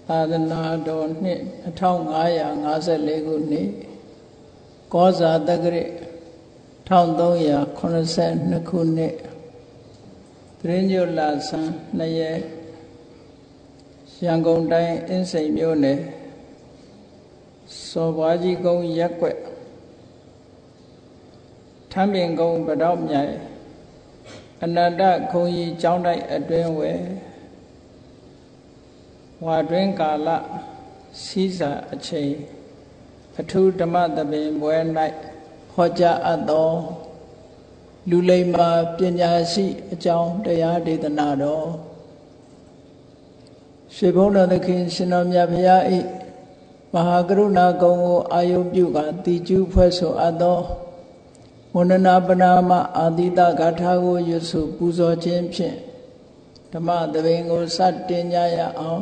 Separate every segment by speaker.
Speaker 1: သာသနာတော်နှစ်1554ခုနှစ်ကောဇာတက္ကရာ1382ခုနှစ်သရင်းညွတ်လဆန်း2ရက်ရန်ကုန်တိုင်းအင်းစိန်မြို့နယ်စော်ဘွားကြီးကုန်းရပ်ကွက်ထမ်းပင်ကုန်းဗတော့မြိုင်အနန္တခုံကြီးကျောင်းတိုက်အတွင်းဝယ်ဝါတွင်ကာလစီးစာအချိန်အထူးဓမ္မသဘင်ပွဲ၌ဟောကြားအပ်သောလူလိမ္မာပညာရှိအကြောင်းတရားဒေသနာတော်ရွှေဘုန်းတော်သခင်ရှင်တော်မြတ်ဘုရား၏မဟာကရုဏာကုံကိုအာယုပြုကာတည်ကျူးဖွဲ့ဆိုအပ်သောဝန္ဒနာပနာမအာတိတဂါထာကိုရွတ်ဆိုပူဇော်ခြင်းဖြင့်ဓမ္မသဘင်ကိုစတင်ကြရအောင်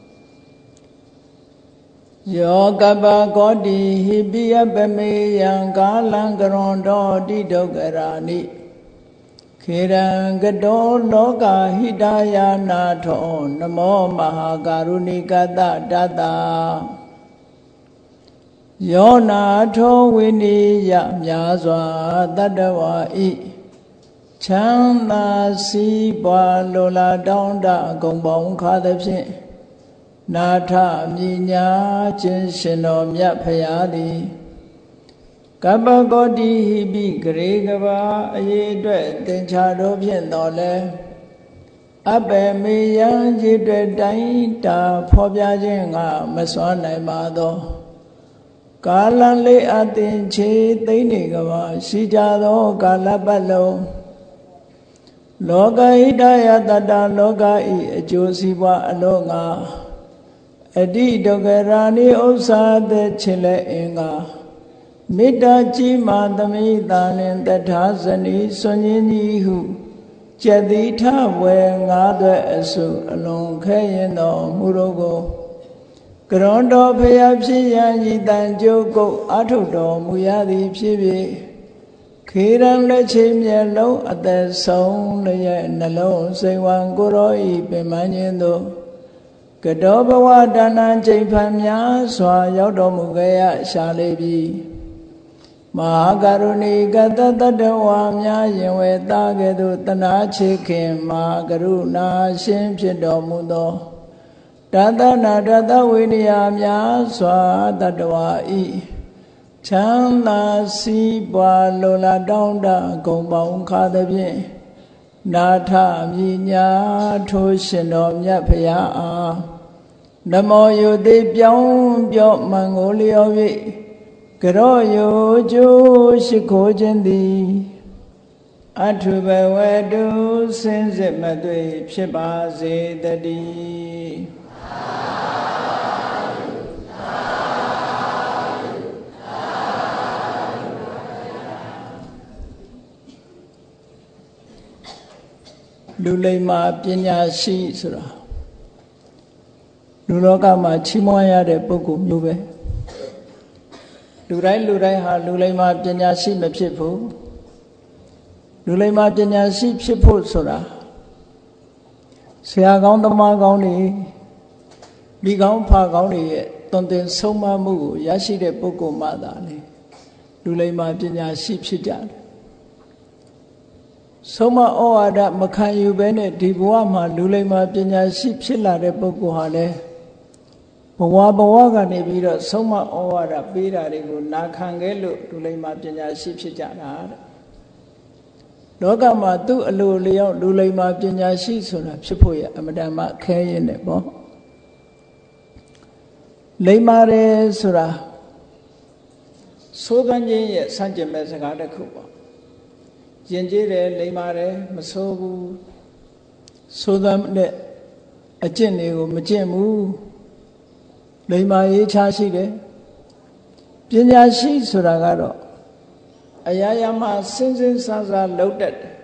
Speaker 1: ယောကပကောတိဟိပိယပမေယံကာလံကရွန်တော်တိဒုက္ခရာနိခေရံကတောလောကဟိတယာနာထောနမောမဟာကာရုဏိကတတတယောနာထောဝိနိယမြာစွာတတ္တဝါဤချမ်းသာစီးပွားလိုလားတောင်းတအကုန်ပေါင်းခါသဖြင့်နာထမြညာခြင်းရှင်တော်မြတ်ဖရာသည်ကပ္ပကောတိဟိပိဂရေကဘာအရေးအတွက်သင်္ချာတော်ဖြင့်တော်လဲအပေမေယံခြေတွေ့တိုင်းတာဖော်ပြခြင်းကမစွမ်းနိုင်ပါသောကာလလေးအသင်ချေသိမ့်နေကဘာရှိကြသောကာလပတ်လုံးလောကဟိတယတတလောကဤအကျိုးစီးပွားအလုံးငါအတိဒုက္ခရာနိဥစ္စာသက်ချင်လဲအင်္ဂါမေတ္တာကြီးမာသမိတာလင်တထာဇနီစွန်ကြီးကြီးဟုကျက်တိထဝယ်ငါးသွဲအစုအလွန်ခဲရင်တော်မူတော်ကိုကရွန်တော်ဖျားဖြစ်ရန်ဤတန်ကြုတ်ကုတ်အထုတော်မူရသည်ဖြစ်ဖြစ်ခေရန်လက်ချေမျက်လုံးအသက်ဆုံးလျက်နှလုံးစိတ်ဝံကိုရောဤပင်မခြင်းသို့ကတောဘဝဒါနချိန်ဖန်များစွာရောက်တော်မူခဲ့ရရှာလေပြီမဟာကရုဏီကတတတဝါများရင်ဝေသားကဲ့သို့တနာချေခင်မဟာကရုဏာရှင်ဖြစ်တော်မူသောတသနာတသဝိနည်းများစွာတတဝါဤချမ်းသာစီးပွားလိုလားတောင်းတဂုံပေါင်းခါသဖြင့်နာထမြညာထိုးရှင်တော်မြတ်ဖရာအားနမောယုတိပြောင်းပြော့မှန်ကိုလျော်၍ကရောယုကျိုးရှိခိုးခြင်းသည်အထုဘဝတုစင်စစ်မသွေဖြစ်ပါစေတည်းလူလိမ္မာပညာရှိဆိုတာလူလောကမှာချီးမွမ်းရတဲ့ပုဂ္ဂိုလ်မျိုးပဲလူတိုင်းဟာလူလိမ္မာပညာရှိမဖြစ်ဘူးလူလိမ္မာပညာရှိဖြစ်ဖို့ဆိုတာဆရာကောင်းသမားကောင်းတွေမိကောင်းဖကောင်းတွေရဲ့သွန်သင်ဆုံးမမှုကိုရရှိတဲ့ပုဂ္ဂိုလ်မှသာလေလူလိမ္မာပညာရှိဖြစ်ကြတယ်ဆုံးမဩဝါဒမခံယူဘဲနဲ့ဒီဘဝမှာလူလိမ္မာပညာရှိဖြစ်လာတဲ့ပုဂ္ဂိုလ်ဟာလေဘဝကနေပြီးတော့ဆုံးမဩဝါဒပေးတာတွေကိုနာခံခဲ့လို့လူလိမ္မာပညာရှိဖြစ်ကြတာတဲ့လောကမှာသူ့အလိုလျောက်လူလိမ္မာပညာရှိဆိုတာဖြစ်ဖို့ရအမတန်မှခဲရင်တယ်ပေါ့လိမ္မာတယ်ဆိုတာသိုးကန်းချင်းရဲ့စန့်ကျင်မဲ့စကားတစ်ခုပေါ့ယဉ်ကျေးတယ်လိမ္မာတယ်မဆိုးဘူးဆိုးတဲ့အကျင့်တွေကိုမကျင့်ဘူးလိမ္မာရေးချရှိတယ်ပညာရှိဆိုတာကတော့အရာရာမှာစဉ်းစဉ်းစားစားလုပ်တတ်တယ်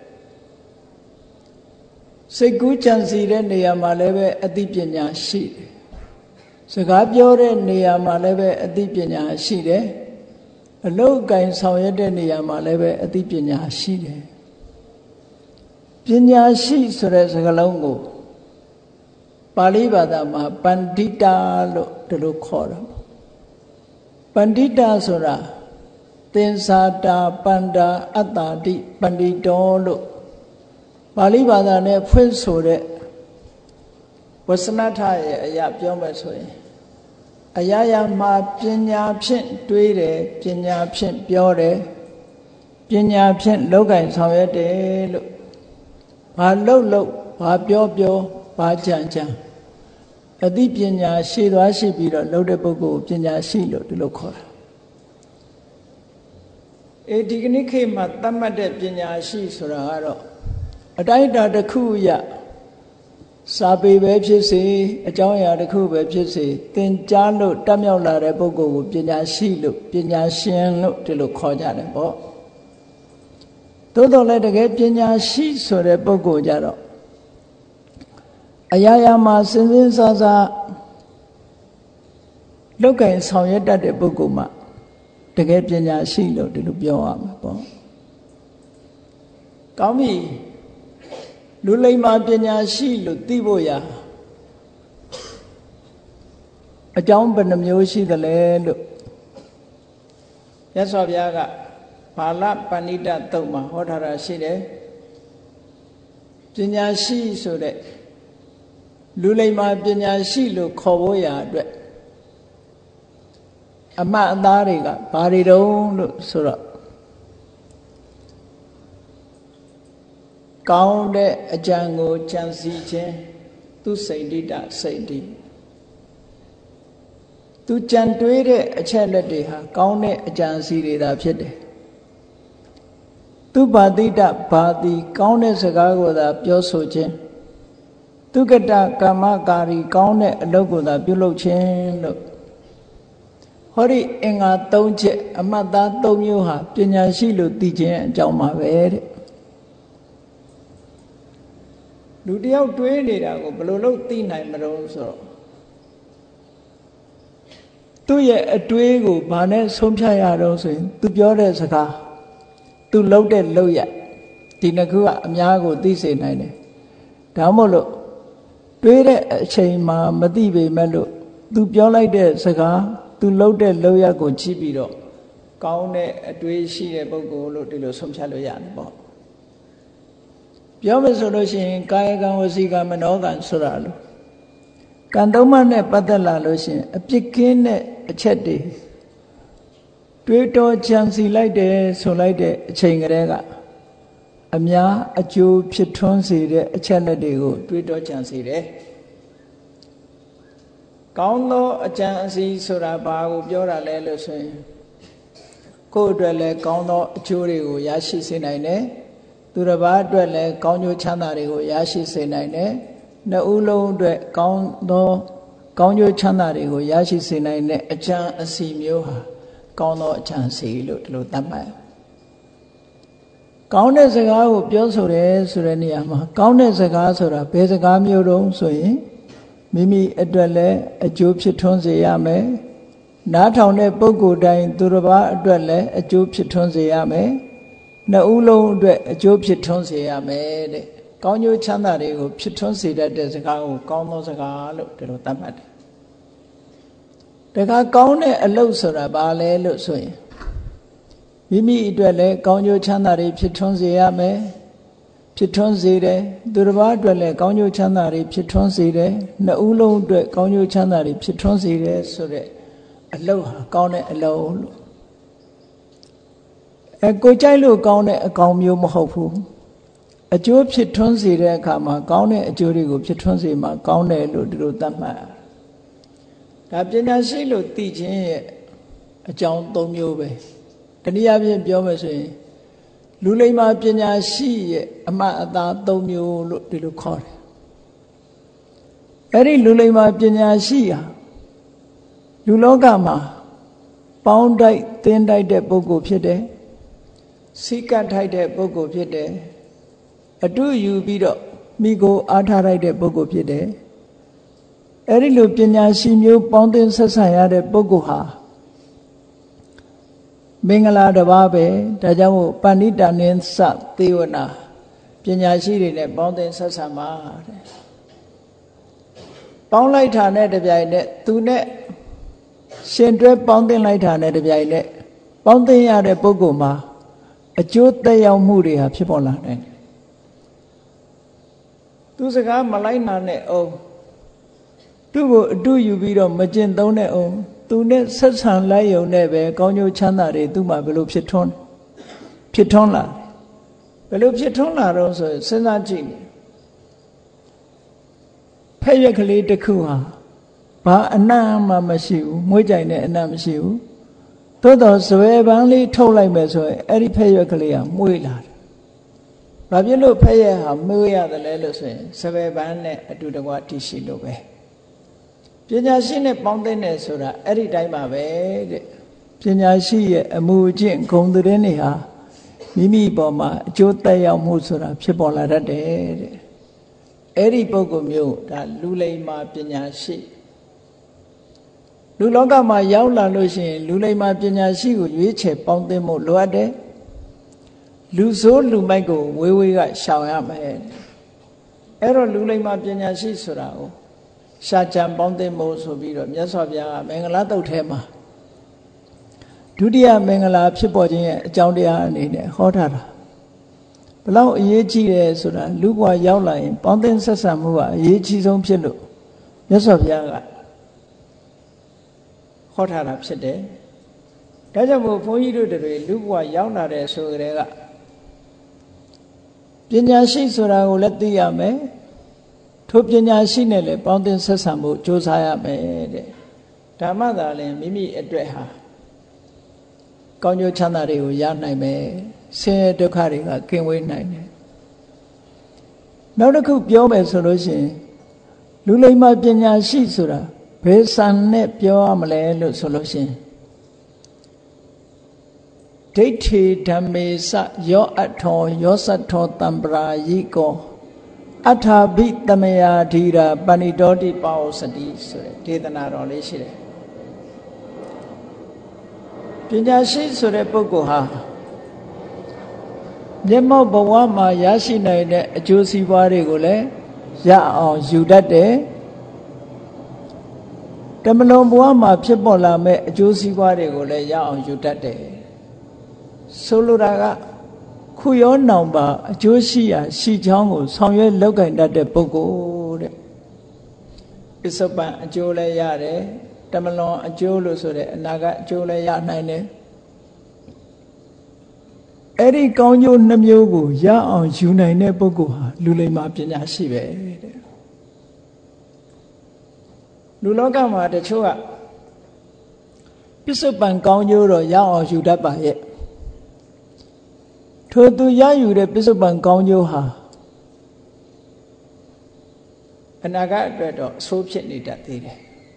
Speaker 1: စိတ်ကူးကြံစီတဲ့နေရာမှာလည်းပဲအသိပညာရှိတယ်စကားပြောတဲ့နေရာမှာလည်းပဲအသိပညာရှိတယ်အလုတ်ကင်ဆောင်ရွက်တဲ့နေရာမှာလည်းပဲအသိပညာရှိတယ်ပညာရှိဆိုတဲ့စကားလုံးကိုပပါဠိဘာသာမှာပန္တိတာလို့ဒီလိုခေါ်တာပန္တိတာဆိုတာသင်္သာတာပန္တာအတ္တာတိပန္တိတောလို့ပါဠိဘာသာနဲ့ဖွင့်ဆိုတဲ့ဝဆနထရဲ့အရာပြောမယ်ဆိုရင်အရာရာမှာပညာဖြင့်တွေးတယ်ပညာဖြင့်ပြောတယ်ပညာဖြင့်လောက်ကင်ဆောင်ရွက်တယ်လို့ဘာလုပ်ဘာပြောဘာကြံအသိပညာရှိသွားရှိပြီးတော့လုပ်တဲ့ပုဂ္ဂိုလ်ပညာရှိလို့ဒီလိုခေါ်တာဒီကနေ့ခေတ်မှာသတ်မှတ်တဲ့ပညာရှိဆိုတာကတော့အတိုင်းအတာတစ်ခုရစာပေပဲဖြစ်စေအကြောင်းအရာတစ်ခုပဲဖြစ်စေသင်ကြားလို့တတ်မြောက်လာတဲ့ပုဂ္ဂိုလ်ကိုပညာရှိလို့ပညာရှင်လို့ဒီလိုခေါ်ကြတယ်ပေါ့သို့တော်လည်းတကယ်ပညာရှိဆိုတဲ့ပုဂ္ဂိုလ်ကြတော့အရာရာမှာစဉ်းစားလောက်ကင်ဆောင်ရွက်တတ်တဲ့ပုဂ္ဂိုလ်မှာတကယ်ပညာရှိလို့ဒီလိုပြောရမှာပေါ့ကောင်းပြီလူလိမ္မာပညာရှိလို့သိဖို့ရာအကြောင်းဘယ်နှမျိုးရှိသလဲလို့မြတ်စွာဘုရားကဘာလပဏိတသုတ်မှာဟောထားတာရှိတယ်ပညာရှိဆိုတဲ့လူလိမ္မာပညာရှိလို့ခေါ်ဖို့ရာအတွက်အမှတ်အသားတွေကဘာတွေတုံးလို့ဆိုတော့ကောင်းတဲ့အကြံကိုကြံစည်ခြင်းသူစိတ်တိတစိတ်တိသူကြံတွေးတဲ့အချက်လက်တွေဟာကောင်းတဲ့အကြံစီတွေသာဖြစ်တယ်သူဘာတိတဘာတိကောင်းတဲ့စကားကိုသာပြောဆိုခြင်းသူကတကမ္မကာရီကောင်းတဲ့အလုပ်ကိုသာပြုလုပ်ခြင်းလို့ဟောဒီအင်္ဂါ၃ချက်အမှတ်သား၃မျိုးဟာပညာရှိလို့သိခြင်းအကြောင်းပါပဲတဲ့လူတယောက်တွေးနေတာကိုဘယ်လိုလုပ်သိနိုင်မလို့ဆိုတော့သူ့ရဲ့အတွေးကိုဘာနဲ့ဆုံးဖြတ်ရတော့ဆိုရင်သူပြောတဲ့စကားသူလုပ်တဲ့လုပ်ရဒီနှစ်ခုကအများကိုသိစေနိုင်တယ်ဒါမှမဟုတ်လို့တွေးတဲ့အချိန်မှာမသိပေမဲ့လို့သူပြောလိုက်တဲ့စကားသူလုပ်တဲ့လုပ်ရကိုကြည့်ပြီးတော့ကောင်းတဲ့အတွေးရှိတဲ့ပုဂ္ဂိုလ်လို့ဒီလိုဆုံးဖြတ်လို့ရတယ်ပေါ့ပြောမယ်ဆိုလို့ရှိရင်ကာယကံဝစီကံမနောကံဆိုတာလို့ကံသုံးပါးနဲ့ပတ်သက်လာလို့ရှိရင်အပြစ်ကင်းတဲ့အချက်တွေးတောကြံစီလိုက်တယ်ဆိုလိုက်တဲ့အချိန်ကလေးကအများအကျိုးဖြစ်ထွန်းစေတဲ့အချက်လက်တွေကိုတွေးတောကြံစီတယ်ကောင်းသောအကြံအစီဆိုတာဘာကိုပြောတာလဲလို့ဆိုရင်ကိုယ့်အတွက်လည်းကောင်းသောအကျိုးတွေကိုရရှိစေနိုင်တယ်သူတစ်ပါးအတွက်လည်းကောင်းကျိုးချမ်းသာတွေကိုရရှိစေနိုင်တယ်နှစ်ဦးလုံးအတွက်ကောင်းသောကောင်းကျိုးချမ်းသာတွေကိုရရှိစေနိုင်တဲ့အကြံအစီမျိုးဟာကောင်းသောအကြံအစီလို့ဒီလိုသတ်မှတ်ကောင်းတဲ့စကားကိုပြောဆိုတယ်ဆိုတဲ့နေရာမှာကောင်းတဲ့စကားဆိုတာဘယ်စကားမျိုးတုံးဆိုရင်မိမိအတွက်လည်းအကျိုးဖြစ်ထွန်းစေရမယ်နားထောင်တဲ့ပုဂ္ဂိုလ်တိုင်းသူတစ်ပါးအတွက်လည်းအကျိုးဖြစ်ထွန်းစေရမယ်နှစ်ဦးလုံးအတွက်အကျိုးဖြစ်ထွန်းစေရမယ်တဲ့ကောင်းကျိုးချမ်းသာတွေကိုဖြစ်ထွန်းစေတတ်တဲ့စကားကိုကောင်းသောစကားလို့ဒီလိုသတ်မှတ်တယ်ဒါကကောင်းတဲ့အလုပ်ဆိုတာဘာလဲလို့ဆိုရင်မိမိအတွက်လည်းကောင်းကျိုးချမ်းသာတွေဖြစ်ထွန်းစေရမယ်ဖြစ်ထွန်းစေတယ်သူတစ်ပါးအတွက်လည်းကောင်းကျိုးချမ်းသာတွေဖြစ်ထွန်းစေတယ်နှစ်ဦးလုံးအတွက်ကောင်းကျိုးချမ်းသာတွေဖြစ်ထွန်းစေတယ်ဆိုတဲ့အလုပ်ဟာကောင်းတဲ့အလုပ်လို့ကိုကြိုက်လို့ကောင်းတဲ့အကောင်မျိုးမဟုတ်ဘူးအကျိုးဖြစ်ထွန်းစေတဲ့အခါမှာကောင်းတဲ့အကျိုးတွေကိုဖြစ်ထွန်းစေမှာကောင်းတယ်လို့ဒီလိုသတ်မှတ်ဒါပညာရှိလို့သိခြင်းရဲ့အကြောင်း၃မျိုးပဲတနည်းအားဖြင့်ပြောမယ်ဆိုရင်လူလိမ္မာပညာရှိရဲ့အမှတ်အသား၃မျိုးလို့ဒီလိုခေါ်တယ်အဲ့ဒီလူလိမ္မာပညာရှိဟာလူလောကမှာပေါင်းတိုက်သင်းတိုက်တဲ့ပုဂ္ဂိုလ်ဖြစ်တယ်စိကတ်ထိုက်တဲ့ပုဂ္ဂိုလ်ဖြစ်တယ်အတူယူပြီးတော့မိကိုအားထားလိုက်တဲ့ပုဂ္ဂိုလ်ဖြစ်တယ်အဲ့ဒီလိုပညာရှိမျိုးပေါင်းသင်းဆက်ဆံရတဲ့ပုဂ္ဂိုလ်ဟာမင်္ဂလာတစ်ပါးပဲဒါကြောင့်မို့ပဏိတနိသသေဝနာပညာရှိတွေနဲ့ပေါင်းသင်းဆက်ဆံပါတဲ့ပေါင်းလိုက်တာနဲ့တပြိုင်နက်သူနဲ့ရှင်တွဲပေါင်းတင်လိုက်တာနဲ့တပြိုင်နက်ပေါင်းတင်ရတဲ့ပုဂ္ဂိုလ်မှာအကျိုးသက်ရောက်မှုတွေဟာဖြစ်ပေါ်လာတယ်သူစကားမလိုက်နာနဲ့အောင်သူ့ကိုအတူယူပြီးတော့မကျင့်သုံးတဲ့အောင်သူနဲ့ဆက်ဆံလိုက်ရုံနဲ့ပဲကောင်းကျိုးချမ်းသာတွေသူ့မှာဘယ်လိုဖြစ်ထွန်းလာဘယ်လိုဖြစ်ထွန်းလာတော့ဆိုရင်စဉ်းစားကြည့်ဖက်ရွက်ကလေးတစ်ခုဟာဘာအနံ့မှမရှိဘူးမွေးကြိုင်တဲ့အနံ့မရှိဘူးသို့တော့ဇွဲပန်းလေးထုတ်လိုက်မယ်ဆိုရင်အဲ့ဒီဖက်ရွက်ကလေးဟာမွေးလာတယ်ဘာဖြစ်လို့ဖက်ရွက်ဟာမွေးရတယ်လဲလို့ဆိုရင်ဇွဲပန်းနဲ့အတူတကွတည်ရှိလို့ပဲပညာရှိနဲ့ပေါင်းတဲ့ဆိုတာအဲ့ဒီတိုင်းပါပဲတဲ့ပညာရှိရဲ့အမှုအကျင့်ဂုဏ်သတင်းတွေဟာမိမိပေါ်မှာအကျိုးသက်ရောက်မှုဆိုတာဖြစ်ပေါ်လာတတ်တယ်တဲ့အဲ့ဒီပုဂ္ဂိုလ်မျိုးဒါလူလိမ္မာပညာရှိလူလောကမှာရောက်လာလို့ရှိရင်လူလိမ္မာပညာရှိကိုရွေးချယ်ပေါင်းသင်းဖို့လိုအပ်တယ်လူဆိုးလူမိုက်ကိုဝေးဝေးကရှောင်ရမယ်အဲ့တော့လူလိမ္မာပညာရှိဆိုတာကိုရှာကြံပေါင်းသင်းဖို့ဆိုပြီးတော့မြတ်စွာဘုရားကမင်္ဂလာတုတ်ထဲမှာဒုတိယမင်္ဂလာဖြစ်ပေါ်ခြင်းရဲ့အကြောင်းတရားအနေနဲ့ဟောထားတာဘလောက်အရေးကြီးတယ်ဆိုတာလူဘဝရောက်လာရင်ပေါင်းသင်းဆက်ဆံမှုကအရေးကြီးဆုံးဖြစ်လို့မြတ်စွာဘုရားကဟောထားတာဖြစ်တယ်ဒါကြောင့်မို့ဘုန်းကြီးတို့တွေလူဘဝရောက်လာတဲ့ဆိုကြတဲ့ကပညာရှိဆိုတာကိုလည်းသိရမယ်ထိုပညာရှိနဲ့လည်းပေါင်းသင်းဆက်ဆံဖို့ကြိုးစားရမယ်တဲ့ဓမ္မသာလည်းမိမိအတွက်ဟာကောင်းကျိုးချမ်းသာတွေကိုရနိုင်မယ်ဆင်းရဲဒုက္ခတွေကကင်းဝေးနိုင်တယ်နောက်တစ်ခုပြောမယ်ဆိုလို့ရှိရင်လူလိမ္မာပညာရှိဆိုတာဘယ်စံနဲ့ပြောရမလဲလို့ဆိုလို့ရှိရင်ဒိဋ္ဌိဓမ္မေစယောအထောယောသထောတံပရာယိကောအထာဘိတမယာဓိရာပဏိတောတိပါဝစတိဆိုတဲ့ဒေသနာတော်လေးရှိတယ်ပညာရှိဆိုတဲ့ပုဂ္ဂိုလ်ဟာမျက်မှောက်ဘဝမှာရရှိနိုင်တဲ့အကျိုးစီးပွားတွေကိုလည်းရအောင်ယူတတ်တယ်တမလွန်ဘဝမှာဖြစ်ပေါ်လာမဲ့အကျိုးစီးပွားတွေကိုလည်းရအောင်ယူတတ်တယ်ဆိုလိုတာကခုရောနောင်ပါအကျိုးရှိရာရှိချောင်းကိုဆောင်ရွက်လုပ်ကင်တတ်တဲ့ပုဂ္ဂိုလ်တဲ့ပစ္စုပန်အကျိုးလည်းရတယ်တမလွန်အကျိုးလို့ဆိုတဲ့အနာဂတ်အကျိုးလည်းရနိုင်တယ်အဲ့ဒီကောင်းကျိုးနှမျိုးကိုရအောင်ယူနိုင်တဲ့ပုဂ္ဂိုလ်ဟာလူလိမ္မာပညာရှိပဲတဲ့လူလောကမှာတချို့ကပစ္စုပန်ကောင်းကျိုးတော့ရအောင်ယူတတ်ပါရဲ့ထိုသူရယူတဲ့ပစ္စုပန်ကောင်းကျိုးဟာအနာဂတ်အတွက်တော့အဆိုးဖြစ်နေတတ်သေးတယ်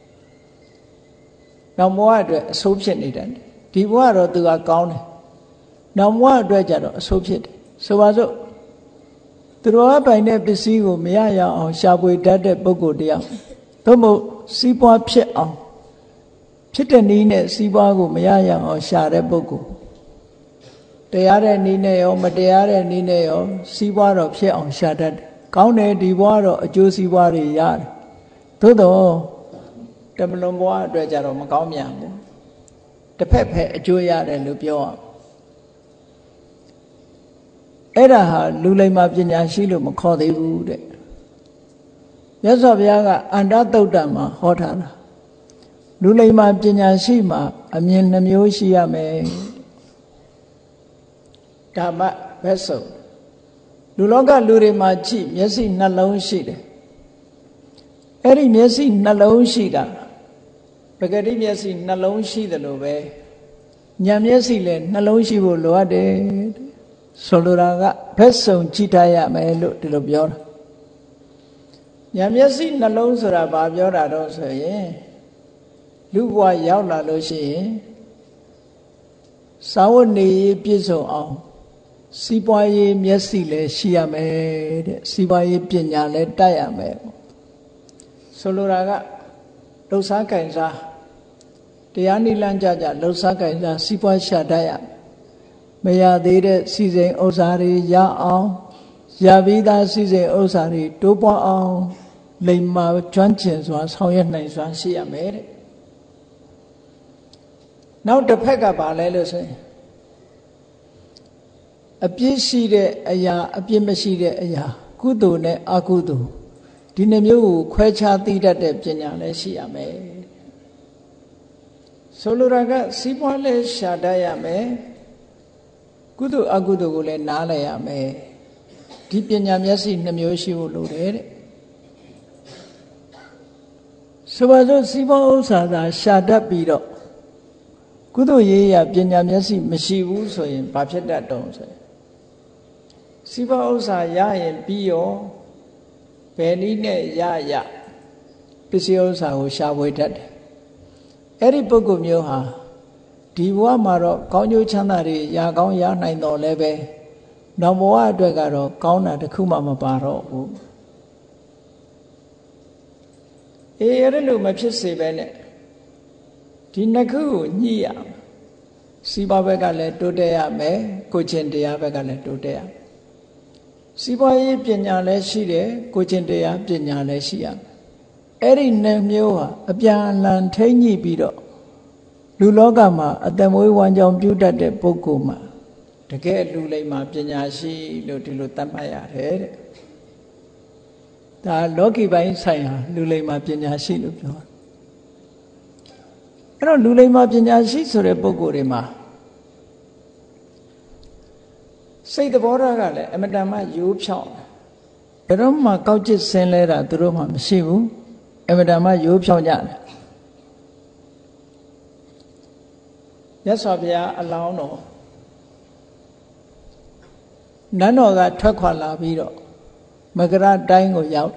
Speaker 1: နောက်ဘဝအတွက်အဆိုးဖြစ်နေတတ်တယ်ဒီဘဝတော့သူကကောင်းတယ်နောက်ဘဝအတွက်ကြတော့အဆိုးဖြစ်တယ်ဆိုပါစို့သူတော်ကပိုင်တဲ့ပစ္စည်းကိုမရရအောင်ရှာဖွေတတ်တဲ့ပုဂ္ဂိုလ်တယောက်သို့မဟုတ်စီးပွားဖြစ်အောင်ဖြစ်တဲ့နည်းနဲ့စီးပွားကိုမရရအောင်ရှာတဲ့ပုဂ္ဂိုလ်တရားတဲ့နည်းနဲ့ရောမတရားတဲ့နည်းနဲ့ရောစီးပွားတော့ဖြစ်အောင်ရှာတတ်တယ်ကောင်းတယ်ဒီဘဝတော့အကျိုးစီးပွားတွေရတယ်သို့တော့တမလွန်ဘဝအတွက်ကြတော့မကောင်းမြန်ဘူးတစ်ဖက်ဖက်အကျိုးရတယ်လို့ပြောအောင်အဲ့ဒါဟာလူလိမ္မာပညာရှိလို့မခေါ်သေးဘူးတဲ့မြတ်စွာဘုရားကအန္တသုတ်တံမှာဟောထားတာလူလိမ္မာပညာရှိမှာအမြင်နှမျိုးရှိရမယ်ဓမ္မဘက်ဆုံးလူလောကလူတွေမှာကြည့်မျက်စိနှလုံးရှိတယ်အဲ့ဒီမျက်စိနှလုံးရှိတာပဂတိမျက်စိနှလုံးရှိတယ်လို့ပဲဉာဏ်မျက်စိလည်းနှလုံးရှိဖို့လိုအပ်တယ်ဆိုလိုတာကဘက်ဆုံးကြည့်ထားရမယ်လို့ဒီလိုပြောတာဉာဏ်မျက်စိနှလုံးဆိုတာဘာပြောတာတော့ဆိုရင်လူဘဝရောက်လာလို့ရှိရင်စာဝတ်နေပြည့်စုံအောင်စီးပွားရေးမျက်စိလည်းရှိရမယ်တဲ့စီးပွားရေးပညာလည်းတတ်ရမယ်ဆိုလိုတာကလှုပ်ရှားကင်စားတရားနိလန့်ကြကြလှုပ်ရှားကင်စားစီးပွားရှာတတ်ရမရသေးတဲ့စီစဉ်ဥစ္စာတွေရအောင်ရပြီးသားစီစဉ်ဥစ္စာတွေတိုးပွားအောင်လိမ္မာကျွမ်းကျင်စွာဆောင်ရွက်နိုင်စွာရှိရမယ်တဲ့နောက်တစ်ဖက်ကပါလဲလို့ဆိုရင်အပြစ်ရှိတဲ့အရာအပြစ်မရှိတဲ့အရာကုသိုလ်နဲ့အကုသိုလ်ဒီနှမျိုးကိုခွဲခြားသိတတ်တဲ့ပညာလည်းရှိရမယ်ဆိုလိုတာကစီးပွားလည်းရှာတတ်ရမယ်ကုသိုလ်အကုသိုလ်ကိုလည်းနားလည်ရမယ်ဒီပညာမျက်စိနှမျိုးရှိဖို့လိုတယ်တဲ့ဆိုပါစို့စီးပွားဥစ္စာသာရှာတတ်ပြီးတော့ကုသိုလ်ရေးရပညာမျက်စိမရှိဘူးဆိုရင်ဘာဖြစ်တတ်တုံးဆိုရင်စီးပွားဥစ္စာရရင်ပြီးရောဘယ်နည်းနဲ့ရပစ္စည်းဥစ္စာကိုရှာဖွေတတ်တယ်အဲ့ဒီပုဂ္ဂိုလ်မျိုးဟာဒီဘဝမှာတော့ကောင်းကျိုးချမ်းသာတွေရကောင်းရနိုင်တော်လဲပဲနောက်ဘဝအတွက်ကတော့ကောင်းတာတစ်ခုမှမပါတော့ဘူးအဲ့လိုမဖြစ်စေပဲနဲ့ဒီနှစ်ခုကိုညှိရစီးပွားဘက်ကလည်းတိုးတက်ရမယ်ကိုချင်းတရားဘက်ကလည်းတိုးတက်ရမယ်စီးပွားရေးပညာလည်းရှိတယ်ကိုချင်းတရားပညာလည်းရှိရမယ်အဲ့ဒီနှစ်မျိုးဟာအပြန်အလှန်ထိမ့်ညှိပြီးတော့လူလောကမှာအတမွေးဝမ်းကြောင်းပြုတတ်တဲ့ပုဂ္ဂိုလ်မှာတကယ်လူလိမ္မာပညာရှိလို့ဒီလိုသတ်မှတ်ရတယ်တဲ့ဒါလောကီပိုင်းဆိုင်ဟာလူလိမ္မာပညာရှိလို့ပြောတယ်အဲ့တော့လူလိမ္မာပညာရှိဆိုတဲ့ပုဂ္ဂိုလ်တွေမှာစိတ်သဘောထားကလည်းအမတန်မှရိုးဖြောင်းဘယ်တော့မှကောက်ကျစ်ဆင်းလဲတာသူတို့မှမရှိဘူးအမတန်မှရိုးဖြောင်းကြတယ်မြတ်စွာဘုရားအလောင်းတော်နန်းတော်ကထွက်ခွာလာပြီးတော့မကရတိုင်းကိုရောက်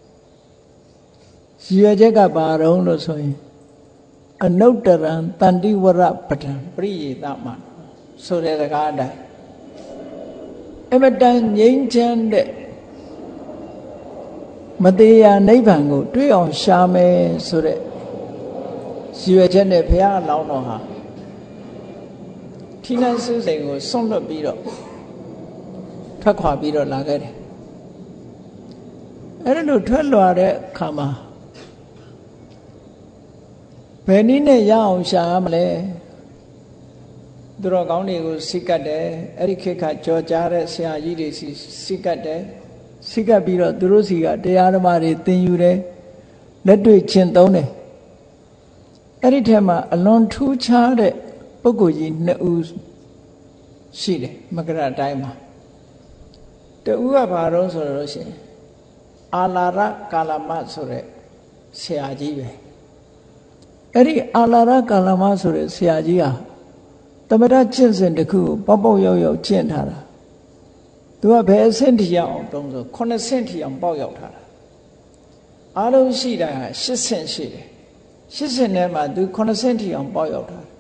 Speaker 1: ရည်ရွယ်ချက်ကဘာတုံးလို့ဆိုရင်အနုတ္တရံတန္တိဝရပဒံပရိယေသမဆိုတဲ့စကားအတိုင်းအမတန်ငြိမ်းချမ်းတဲ့မတရားနိဗ္ဗာန်ကိုတွေ့အောင်ရှာမယ်ဆိုတဲ့ရည်ရွယ်ချက်နဲ့ဘုရားအလောင်းတော်ဟာထိနန်းစည်းစိမ်ကိုဆွန့်လွတ်ပြီးတော့ထွက်ခွာပြီးတော့လာခဲ့တယ်အဲ့ဒါလို့ထွက်လာတဲ့အခါမှာဘယ်နည်းနဲ့ရအောင်ရှာရမလဲသူတော်ကောင်းတွေကိုစိတ်ကတ်တယ်အဲ့ဒီခေတ်ကကြော်ကြားတဲ့ဆရာကြီးတွေစိတ်ကတ်တယ်စိတ်ကတ်ပြီးတော့သူတို့စီကတရားဓမ္မတွေသင်ယူတယ်လက်တွေ့ကျင့်သုံးတယ်အဲ့ဒီထဲမှာအလွန်ထူးခြားတဲ့ပုဂ္ဂိုလ်ကြီးနှစ်ဦးရှိတယ်မကရတိုင်းမှာတဦးကဘာလို့ဆိုတော့ရှင်အာလာရကာလမဆိုတဲ့ဆရာကြီးပဲအဲ့ဒီအာလာရကာလမဆိုတဲ့ဆရာကြီးဟာသမထကျင့်စဉ်တစ်ခုကိုပေါက်ပေါက်ရောက်ရောက်ကျင့်ထားတာသူကဘယ်အဆင့်ထိရောက်အောင်တုံးဆို9ဆင့်ထိအောင်ပေါက်ရောက်ထားတာအားလုံးရှိတာ10ဆင့်ရှိတယ်10ဆင့်ထဲမှာသူ9ဆင့်ထိအောင်ပေါက်ရောက်ထား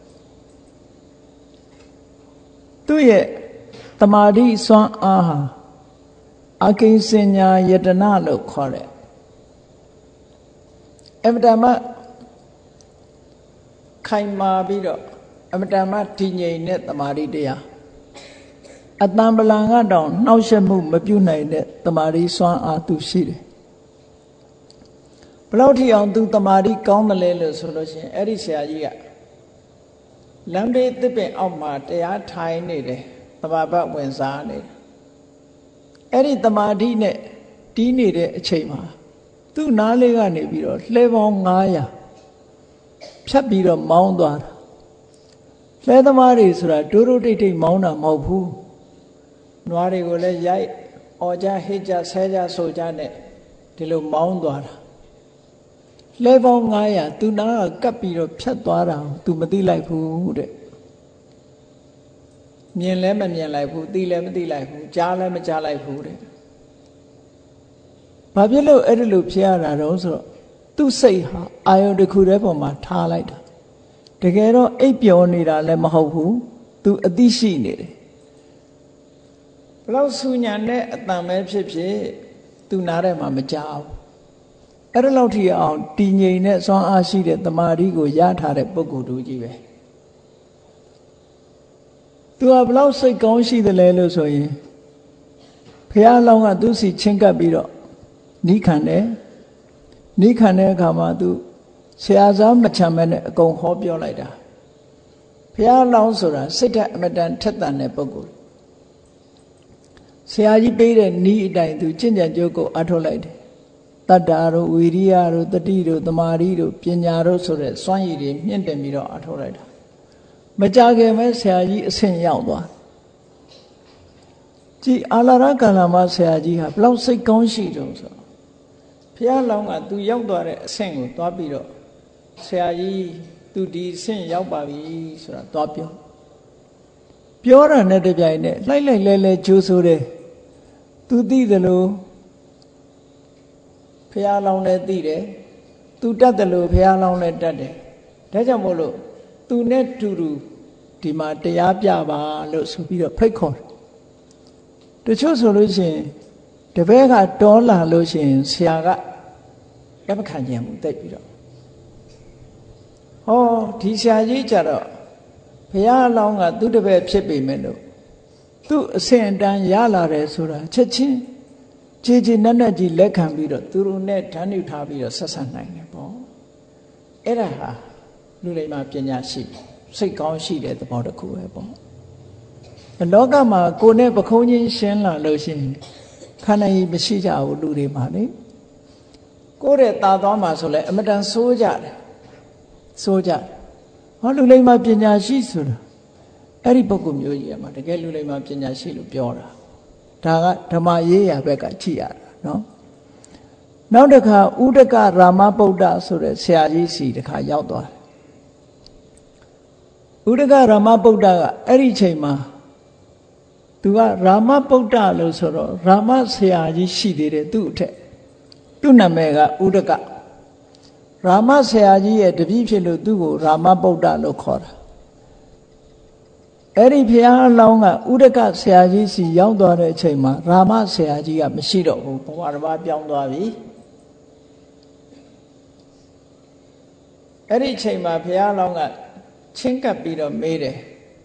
Speaker 1: သူ့ရဲ့တမာတိစွမ်းအားဟာအကိဉ္စညာယတနာလို့ခေါ်တယ်အမတမခိုင်မာပြီးတော့အမတမတည်ငြိမ်တဲ့တမာတိတရားအတန်ပလံကတောင်နှောက်ယှက်မှုမပြုနိုင်တဲ့တမာတိစွမ်းအားသူရှိတယ်ဘလောက်ထိအောင်သူတမာတိကောင်းတယ်လဲလို့ဆိုလို့ရှိရင်အဲ့ဒီဆရာကြီးကလမ်းဘေးသစ်ပင်အောက်မှာတရားထိုင်နေတယ်သဘာဝဝင်စားနေတယ်အဲ့ဒီတမာတိနဲ့တီးနေတဲ့အချိန်မှာသူ့နားလေးကနေပြီးတော့လှဲပေါင်း900ဖြတ်ပြီးတော့မောင်းသွားတာလှဲသမားတွေဆိုတာတိုးတိုးတိတ်တိတ်မောင်းတာမဟုတ်ဘူးနွားတွေကိုလည်းရိုက်အော်ကြဟစ်ကြဆဲကြဆိုကြနဲ့ဒီလိုမောင်းသွားတာလှဲပေါင်း900သူနားကကပ်ပြီးတော့ဖြတ်သွားတာသူမသိလိုက်ဘူးတဲ့မြင်လည်းမမြင်လိုက်ဘူးသိလည်းမသိလိုက်ဘူးကြားလည်းမကြားလိုက်ဘူးတဲ့ဘာဖြစ်လို့အဲ့ဒီလိုဖြစ်ရတာတော့ဆိုတော့သူ့စိတ်ဟာအာယုန်တစ်ခုတည်းပေါ်မှာထားလိုက်တာတကယ်တော့အိပ်ပျော်နေတာလည်းမဟုတ်ဘူးသူအသိရှိနေတယ်ဘလောက်ဆူညံတဲ့အတန်ပဲဖြစ်ဖြစ်သူနားထဲမှာမကြောက်အဲ့ဒါလောက်ထိအောင်တည်ငြိမ်တဲ့စွမ်းအားရှိတဲ့တမာတိကိုရထားတဲ့ပုဂ္ဂိုလ်တူကြီးပဲသူကဘလောက်စိတ်ကောင်းရှိတယ်လဲလို့ဆိုရင်ဘုရားလောင်းကသူ့စီချင်းကပ်ပြီးတော့နီးခံတယ်နိခံတဲ့အခါမှာသူဆရာစားမချမ်းမဲနဲ့အကုန်ဟောပြောလိုက်တာဘုရားလောင်းဆိုတာစိတ်ဓာတ်အမတန်ထက်သန်တဲ့ပုဂ္ဂိုလ်ဆရာကြီးပေးတဲ့နီးအတိုင်းသူကျင့်ကြံကြိုးကိုအထောက်လိုက်တယ်တတ္တာတို့ဝီရိယတို့တတိတို့သမာဓိတို့ပညာတို့ဆိုတဲ့စွမ်းရည်တွေမြင့်တင်ပြီးတော့အထောက်လိုက်တာမကြခင်ပဲဆရာကြီးအဆင့်ရောက်သွားကြည်အာလာရကာလမှာဆရာကြီးဟာဘလောက်စိတ်ကောင်းရှိတုံးဆိုဘုရားလောင်းကသူရောက်သွားတဲ့အဆင့်ကိုသွားပြီးတော့ဆရာကြီးသူဒီအဆင့်ရောက်ပါပြီဆိုတာသွားပြောတာနဲ့တပြိုင်နက်လှိုက်လဲကြိုးဆိုတယ်သူသိတယ်လို့ဘုရားလောင်းလည်းသိတယ်သူတတ်တယ်လို့ဘုရားလောင်းလည်းတတ်တယ်ဒါကြောင့်မို့လို့သူနဲ့တူတူဒီမှာတရားပြပါလို့ဆိုပြီးတော့ဖိတ်ခေါ်တယ်တချို့ဆိုလို့ရှိရင်တပည့်ကတောလာလို့ရှိရင်ဆရာကလက်မခံခြင်းဘူးတိတ်ပြီးတော့ဟောဒီဆရာကြီးကြတော့ဘုရားအလောင်းကသူ့တပည့်ဖြစ်ပေမဲ့လို့သူ့အစဉ်အတန်းရလာတယ်ဆိုတာချက်ချင်းကြည်ကြည်နက်နက်ကြီးလက်ခံပြီးတော့သူတို့နဲ့ဓာတ်ညှိထားပြီးတော့ဆက်ဆံနိုင်တယ်ပေါ့အဲ့ဒါဟာလူလိမ္မာပညာရှိစိတ်ကောင်းရှိတဲ့သဘောတစ်ခုပဲပေါ့လောကမှာကိုယ်နဲ့ပခုံးချင်းရှင်းလာလို့ရှိရင်ခန္ဓာကြီးမရှိကြဘူးလူတွေမှာလေကိုယ့်ရဲ့ตาသွားမှာဆိုလဲအမတန်စိုးကြတယ်ဟောလူလိမ္မာပညာရှိဆိုတာအဲ့ဒီပုဂ္ဂိုလ်မျိုးကြီးမှာတကယ်လူလိမ္မာပညာရှိလို့ပြောတာဒါကဓမ္မရေးရာဘက်ကကြည့်ရတာနော်နောက်တစ်ခါဥဒကရာမဗုဒ္ဓဆိုတဲ့ဆရာကြီးစီတစ်ခါရောက်သွားတယ်ဥဒကရာမဗုဒ္ဓကအဲ့ဒီချိန်မှာသူကရာမဗုဒ္ဓလို့ဆိုတော့ရာမဆရာကြီးရှိသေးတယ်သူ့အထက်သူ့နာမည်ကဥဒကရာမဆရာကြီးရဲ့တပည့်ဖြစ်လို့သူ့ကိုရာမဗုဒ္ဓလို့ခေါ်တာအဲ့ဒီဘုရားအလောင်းကဥဒကဆရာကြီးစီရောက်သွားတဲ့အချိန်မှာရာမဆရာကြီးကမရှိတော့ဘူးဘဝတစ်ပါးပြောင်းသွားပြီအဲ့ဒီအချိန်မှာဘုရားအလောင်းကချင်းကပ်ပြီးတော့မေးတယ်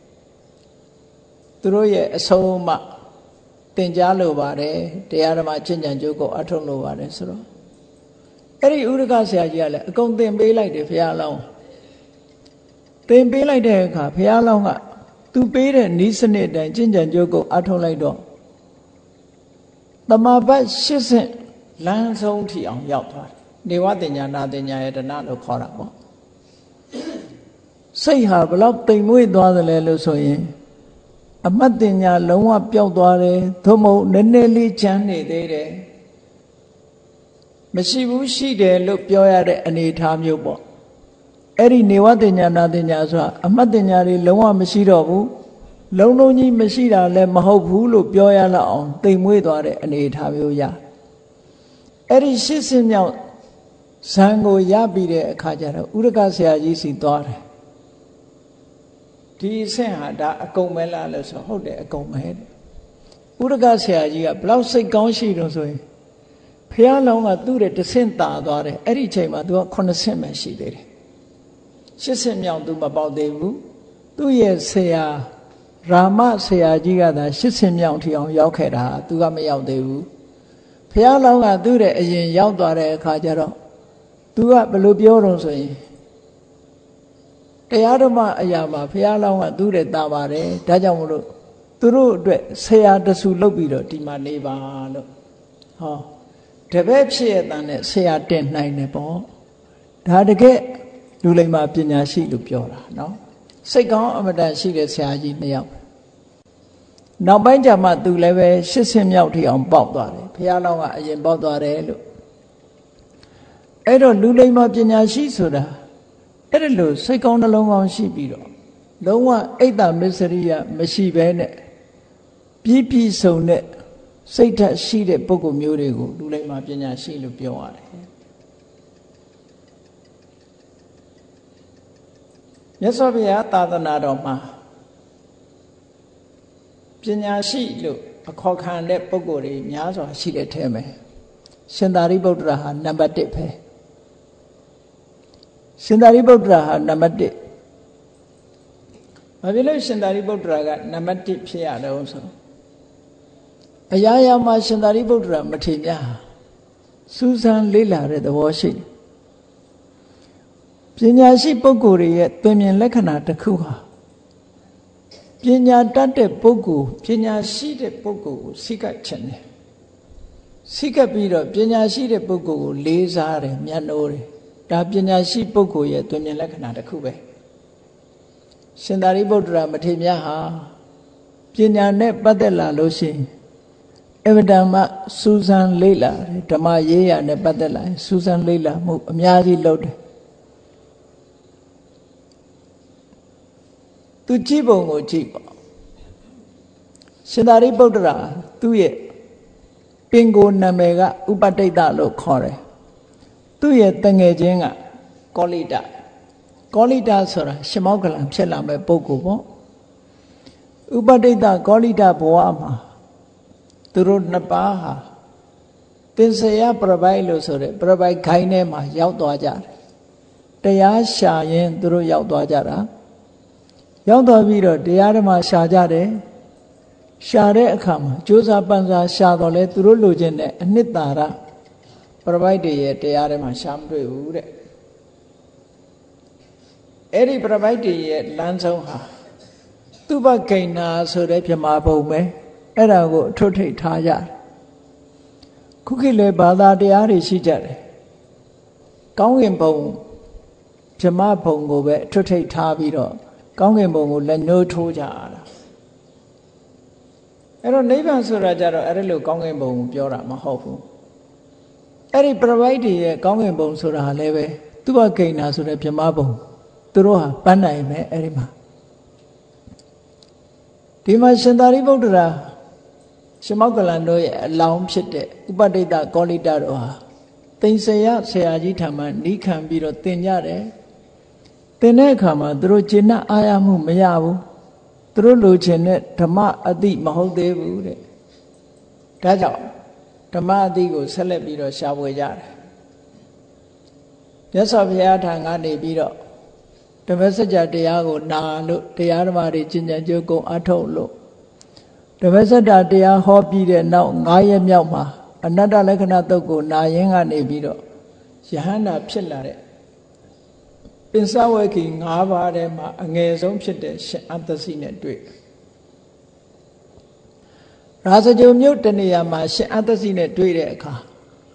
Speaker 1: သူတို့ရဲ့အဆုံးအမသင်ကြားလိုပါတယ်တရားဓမ္မကျင့်ကြံကြိုးကိုအထောက်လိုပါတယ်ဆိုတော့အဲ့ဒီဥဒကဆရာကြီးကလည်းအကုန်သင်ပေးလိုက်တယ်ဘုရားအလောင်းသင်ပေးလိုက်တဲ့အခါဘုရားအလောင်းကသူပေးတဲ့ဤစနစ်တိုင်းကျင့်ကြံကြိုးကိုအထောက်လိုက်တော့တမဘတ်80လမ်းဆုံးထိအောင်ရောက်သွားတယ်နေဝတင်ညာနာတင်ညာယတနာလို့ခေါ်တာပေါ့စိတ်ဟာဘလောက်တိမ်မွေ့သွားသလဲလို့ဆိုရင်အမတ်တင်ညာလုံးဝပျောက်သွားတယ်သို့မဟုတ်နည်းနည်းလေးချမ်းနေသေးတယ်မရှိဘူးရှိတယ်လို့ပြောရတဲ့အနေအထားမျိုးပေါ့အဲ့ဒီနေဝတင်ညာနာတင်ညာဆိုတာအမတ်တင်ညာတွေလုံးဝမရှိတော့ဘူးလုံးလုံးကြီးမရှိတာလည်းမဟုတ်ဘူးလို့ပြောရလောက်အောင်တိမ်မွေ့သွားတဲ့အနေအထားမျိုးရအဲ့ဒီ80မြောက်ဇံကိုရပြီးတဲ့အခါကျတော့ဥဒကဆရာကြီးစီသွားတယ်ဒီအဆင့်ဟာဒါအကုန်ပဲလားလို့ဆိုဟုတ်တယ်အကုန်ပဲတဲ့ဥဒကဆရာကြီးကဘလောက်စိတ်ကောင်းရှိတော့ဆိုရင်ဖះလောင်းကသူ့ရဲ့တဆင့်တာသွားတယ်အဲ့ဒီချိန်မှာသူက9ဆင့်ပဲရှိသေးတယ်80မြောက်သူမပေါက်သေးဘူးသူ့ရဲ့ဆရာရာမဆရာကြီးကသာ80မြောက်ထီအောင်ရောက်ခဲ့တာသူကမရောက်သေးဘူးဖះလောင်းကသူ့ရဲ့အရင်ရောက်သွားတဲ့အခါကျတော့သူကဘယ်လိုပြောတော့ဆိုရင်တရားဓမ္မအရာမှာဘုရားလောင်းကသူ့တဲ့တာပါတယ်ဒါကြောင့်မလို့သူတို့အတွက်ဆရာတဆူလုပ်ပြီးတော့ဒီမှာနေပါလို့ဟောတပည့်ဖြစ်ရတဲ့နဲ့ဆရာတင်နိုင်တယ်ပေါ့ဒါတကယ်လူလိမ္မာပညာရှိလို့ပြောတာနော်စိတ်ကောင်းအမတန်ရှိတဲ့ဆရာကြီး2ယောက်နောက်ပိုင်းကျမှသူလည်းပဲ80မြောက်ထိအောင်ပေါက်သွားတယ်ဘုရားလောင်းကအရင်ပေါက်သွားတယ်လို့အဲ့တော့လူလိမ္မာပညာရှိဆိုတာအဲ့ဒါလို့စိတ်ကောင်းနှလုံးကောင်းရှိပြီးတော့လုံးဝအိတ်တမစ္စရိယမရှိဘဲနဲ့ပြည့်စုံတဲ့စိတ်ဓာတ်ရှိတဲ့ပုဂ္ဂိုလ်မျိုးတွေကိုလူလိမ္မာပညာရှိလို့ပြောရတယ်မြတ်စွာဘုရားသာသနာတော်မှာပညာရှိလို့အခေါ်ခံတဲ့ပုဂ္ဂိုလ်တွေများစွာရှိတဲ့ထဲမှာရှင်သာရိပုတ္တရာဟာနံပါတ်1ပဲရှင်သာရိပုတ္တရာဟာနံပါတ်1ဘာဖြစ်လို့ရှင်သာရိပုတ္တရာကနံပါတ်1ဖြစ်ရတော့ဆိုအရာရာမှာရှင်သာရိပုတ္တရာမထေရစူးစမ်းလေ့လာတဲ့သဘောရှိပညာရှိပုဂ္ဂိုလ်တွေရဲ့တွင်မြင်လက္ခဏာတစ်ခုဟာပညာတတ်တဲ့ပုဂ္ဂိုလ်ပညာရှိတဲ့ပုဂ္ဂိုလ်ကိုစိတ်ကချင်တယ်စိတ်ကပြီးတော့ပညာရှိတဲ့ပုဂ္ဂိုလ်ကိုလေးစားတယ်မြတ်နိုးတယ်ဒါပညာရှိပုဂ္ဂိုလ်ရဲ့တွင်မြင်လက္ခဏာတစ်ခုပဲရှင်သာရိပုတ္တရာမထေရမြတ်ဟာပညာနဲ့ပတ်သက်လာလို့ရှိရင်အဗ္ဗဓမ္မစူးစမ်းလေ့လာတယ်ဓမ္မရေးရာနဲ့ပတ်သက်လာရင်စူးစမ်းလေ့လာမှုအများကြီးလုပ်တယ်သူကြည့်ပုံကိုကြည့်ပေါ့ရှင်သာရိပုတ္တရာသူ့ရဲ့ပင်ကိုနာမည်ကဥပတိတ္တလို့ခေါ်တယ်သူ့ရဲ့တငယ်ချင်းကကောလိတဆိုတာရှမောက္ကလံဖြစ်လာမဲ့ပုဂ္ဂိုလ်ပေါ့ဥပတိတ္တကောလိတဘဝမှာသူတို့နှစ်ပါးဟာသင်္ဆေယပြပိုက်လို့ဆိုတဲ့ပြပိုက်ခိုင်းထဲမှာရောက်သွားကြတယ်တရားရှာရင်သူတို့ရောက်သွားကြတာရောက်သွားပြီးတော့တရားဓမ္မရှာကြတယ်ရှာတဲ့အခါမှာကြိုးစားပန်းစားရှာတော့လဲသူတို့လိုချင်တဲ့အနှစ်သာရပြပိုက်တွေရဲ့တရားထဲမှာရှာမတွေ့ဘူးတဲ့အဲ့ဒီပြပိုက်တွေရဲ့လမ်းဆုံးဟာသူဘဂိဏာဆိုတဲ့ပြမဘုံပဲအဲ့ဒါကိုအထွတ်ထိပ်ထားရတယ်ခုခေတ်လေဘာသာတရားတွေရှိကြတယ်ကောင်းကင်ဘုံပြမဘုံကိုပဲအထွတ်ထိပ်ထားပြီးတော့ကောင်းကင်ဘုံကိုလက်ညှိုးထိုးကြရတာအဲ့တော့နိဗ္ဗာန်ဆိုတာကြတော့အဲ့လိုကောင်းကင်ဘုံကိုပြောတာမဟုတ်ဘူးအဲ့ဒီပြပိုက်တွေရဲ့ကောင်းကင်ဘုံဆိုတာလည်းပဲသူဘဂိဏာဆိုတဲ့ပြမဘုံသူတို့ဟာပန်းနိုင်မယ်အဲ့ဒီမှာဒီမှာရှင်သာရိပုတ္တရာရှမောက္ကလံတို့ရဲ့အလောင်းဖြစ်တဲ့ဥပတိတ္တကောလိတတို့ဟာသိဉ္စယဆရာကြီးထံမှာနီးခံပြီးတော့သင်ကြတယ်သင်တဲ့အခါမှာသူတို့ကျေနပ်အားရမှုမရဘူးသူတို့လိုချင်တဲ့ဓမ္မအသိမဟုတ်သေးဘူးတဲ့ဒါကြောင့်ဓမ္မအသိကိုဆက်လက်ပြီးတော့ရှာဖွေကြတယ်မြတ်စွာဘုရားထံကနေပြီးတော့ဓမ္မစကြာတရားကိုနာလို့တရားဓမ္မတွေကျင့်ကြံကြိုးကုံအထုတ်လို့ဓမ္မစကြာတရားဟောပြီးတဲ့နောက်9ရက်မြောက်မှာအနတ္တလက္ခဏာတုတ်ကိုနာရင်းကနေပြီးတော့ယဟန္တာဖြစ်လာတဲ့ပင်စဝေခိ9ပါးထဲမှာအငယ်ဆုံးဖြစ်တဲ့ရှင်အတ္တစီနဲ့တွေ့ရာဇဂုံမြို့တနေရာမှာရှင်အတ္တစီနဲ့တွေ့တဲ့အခါ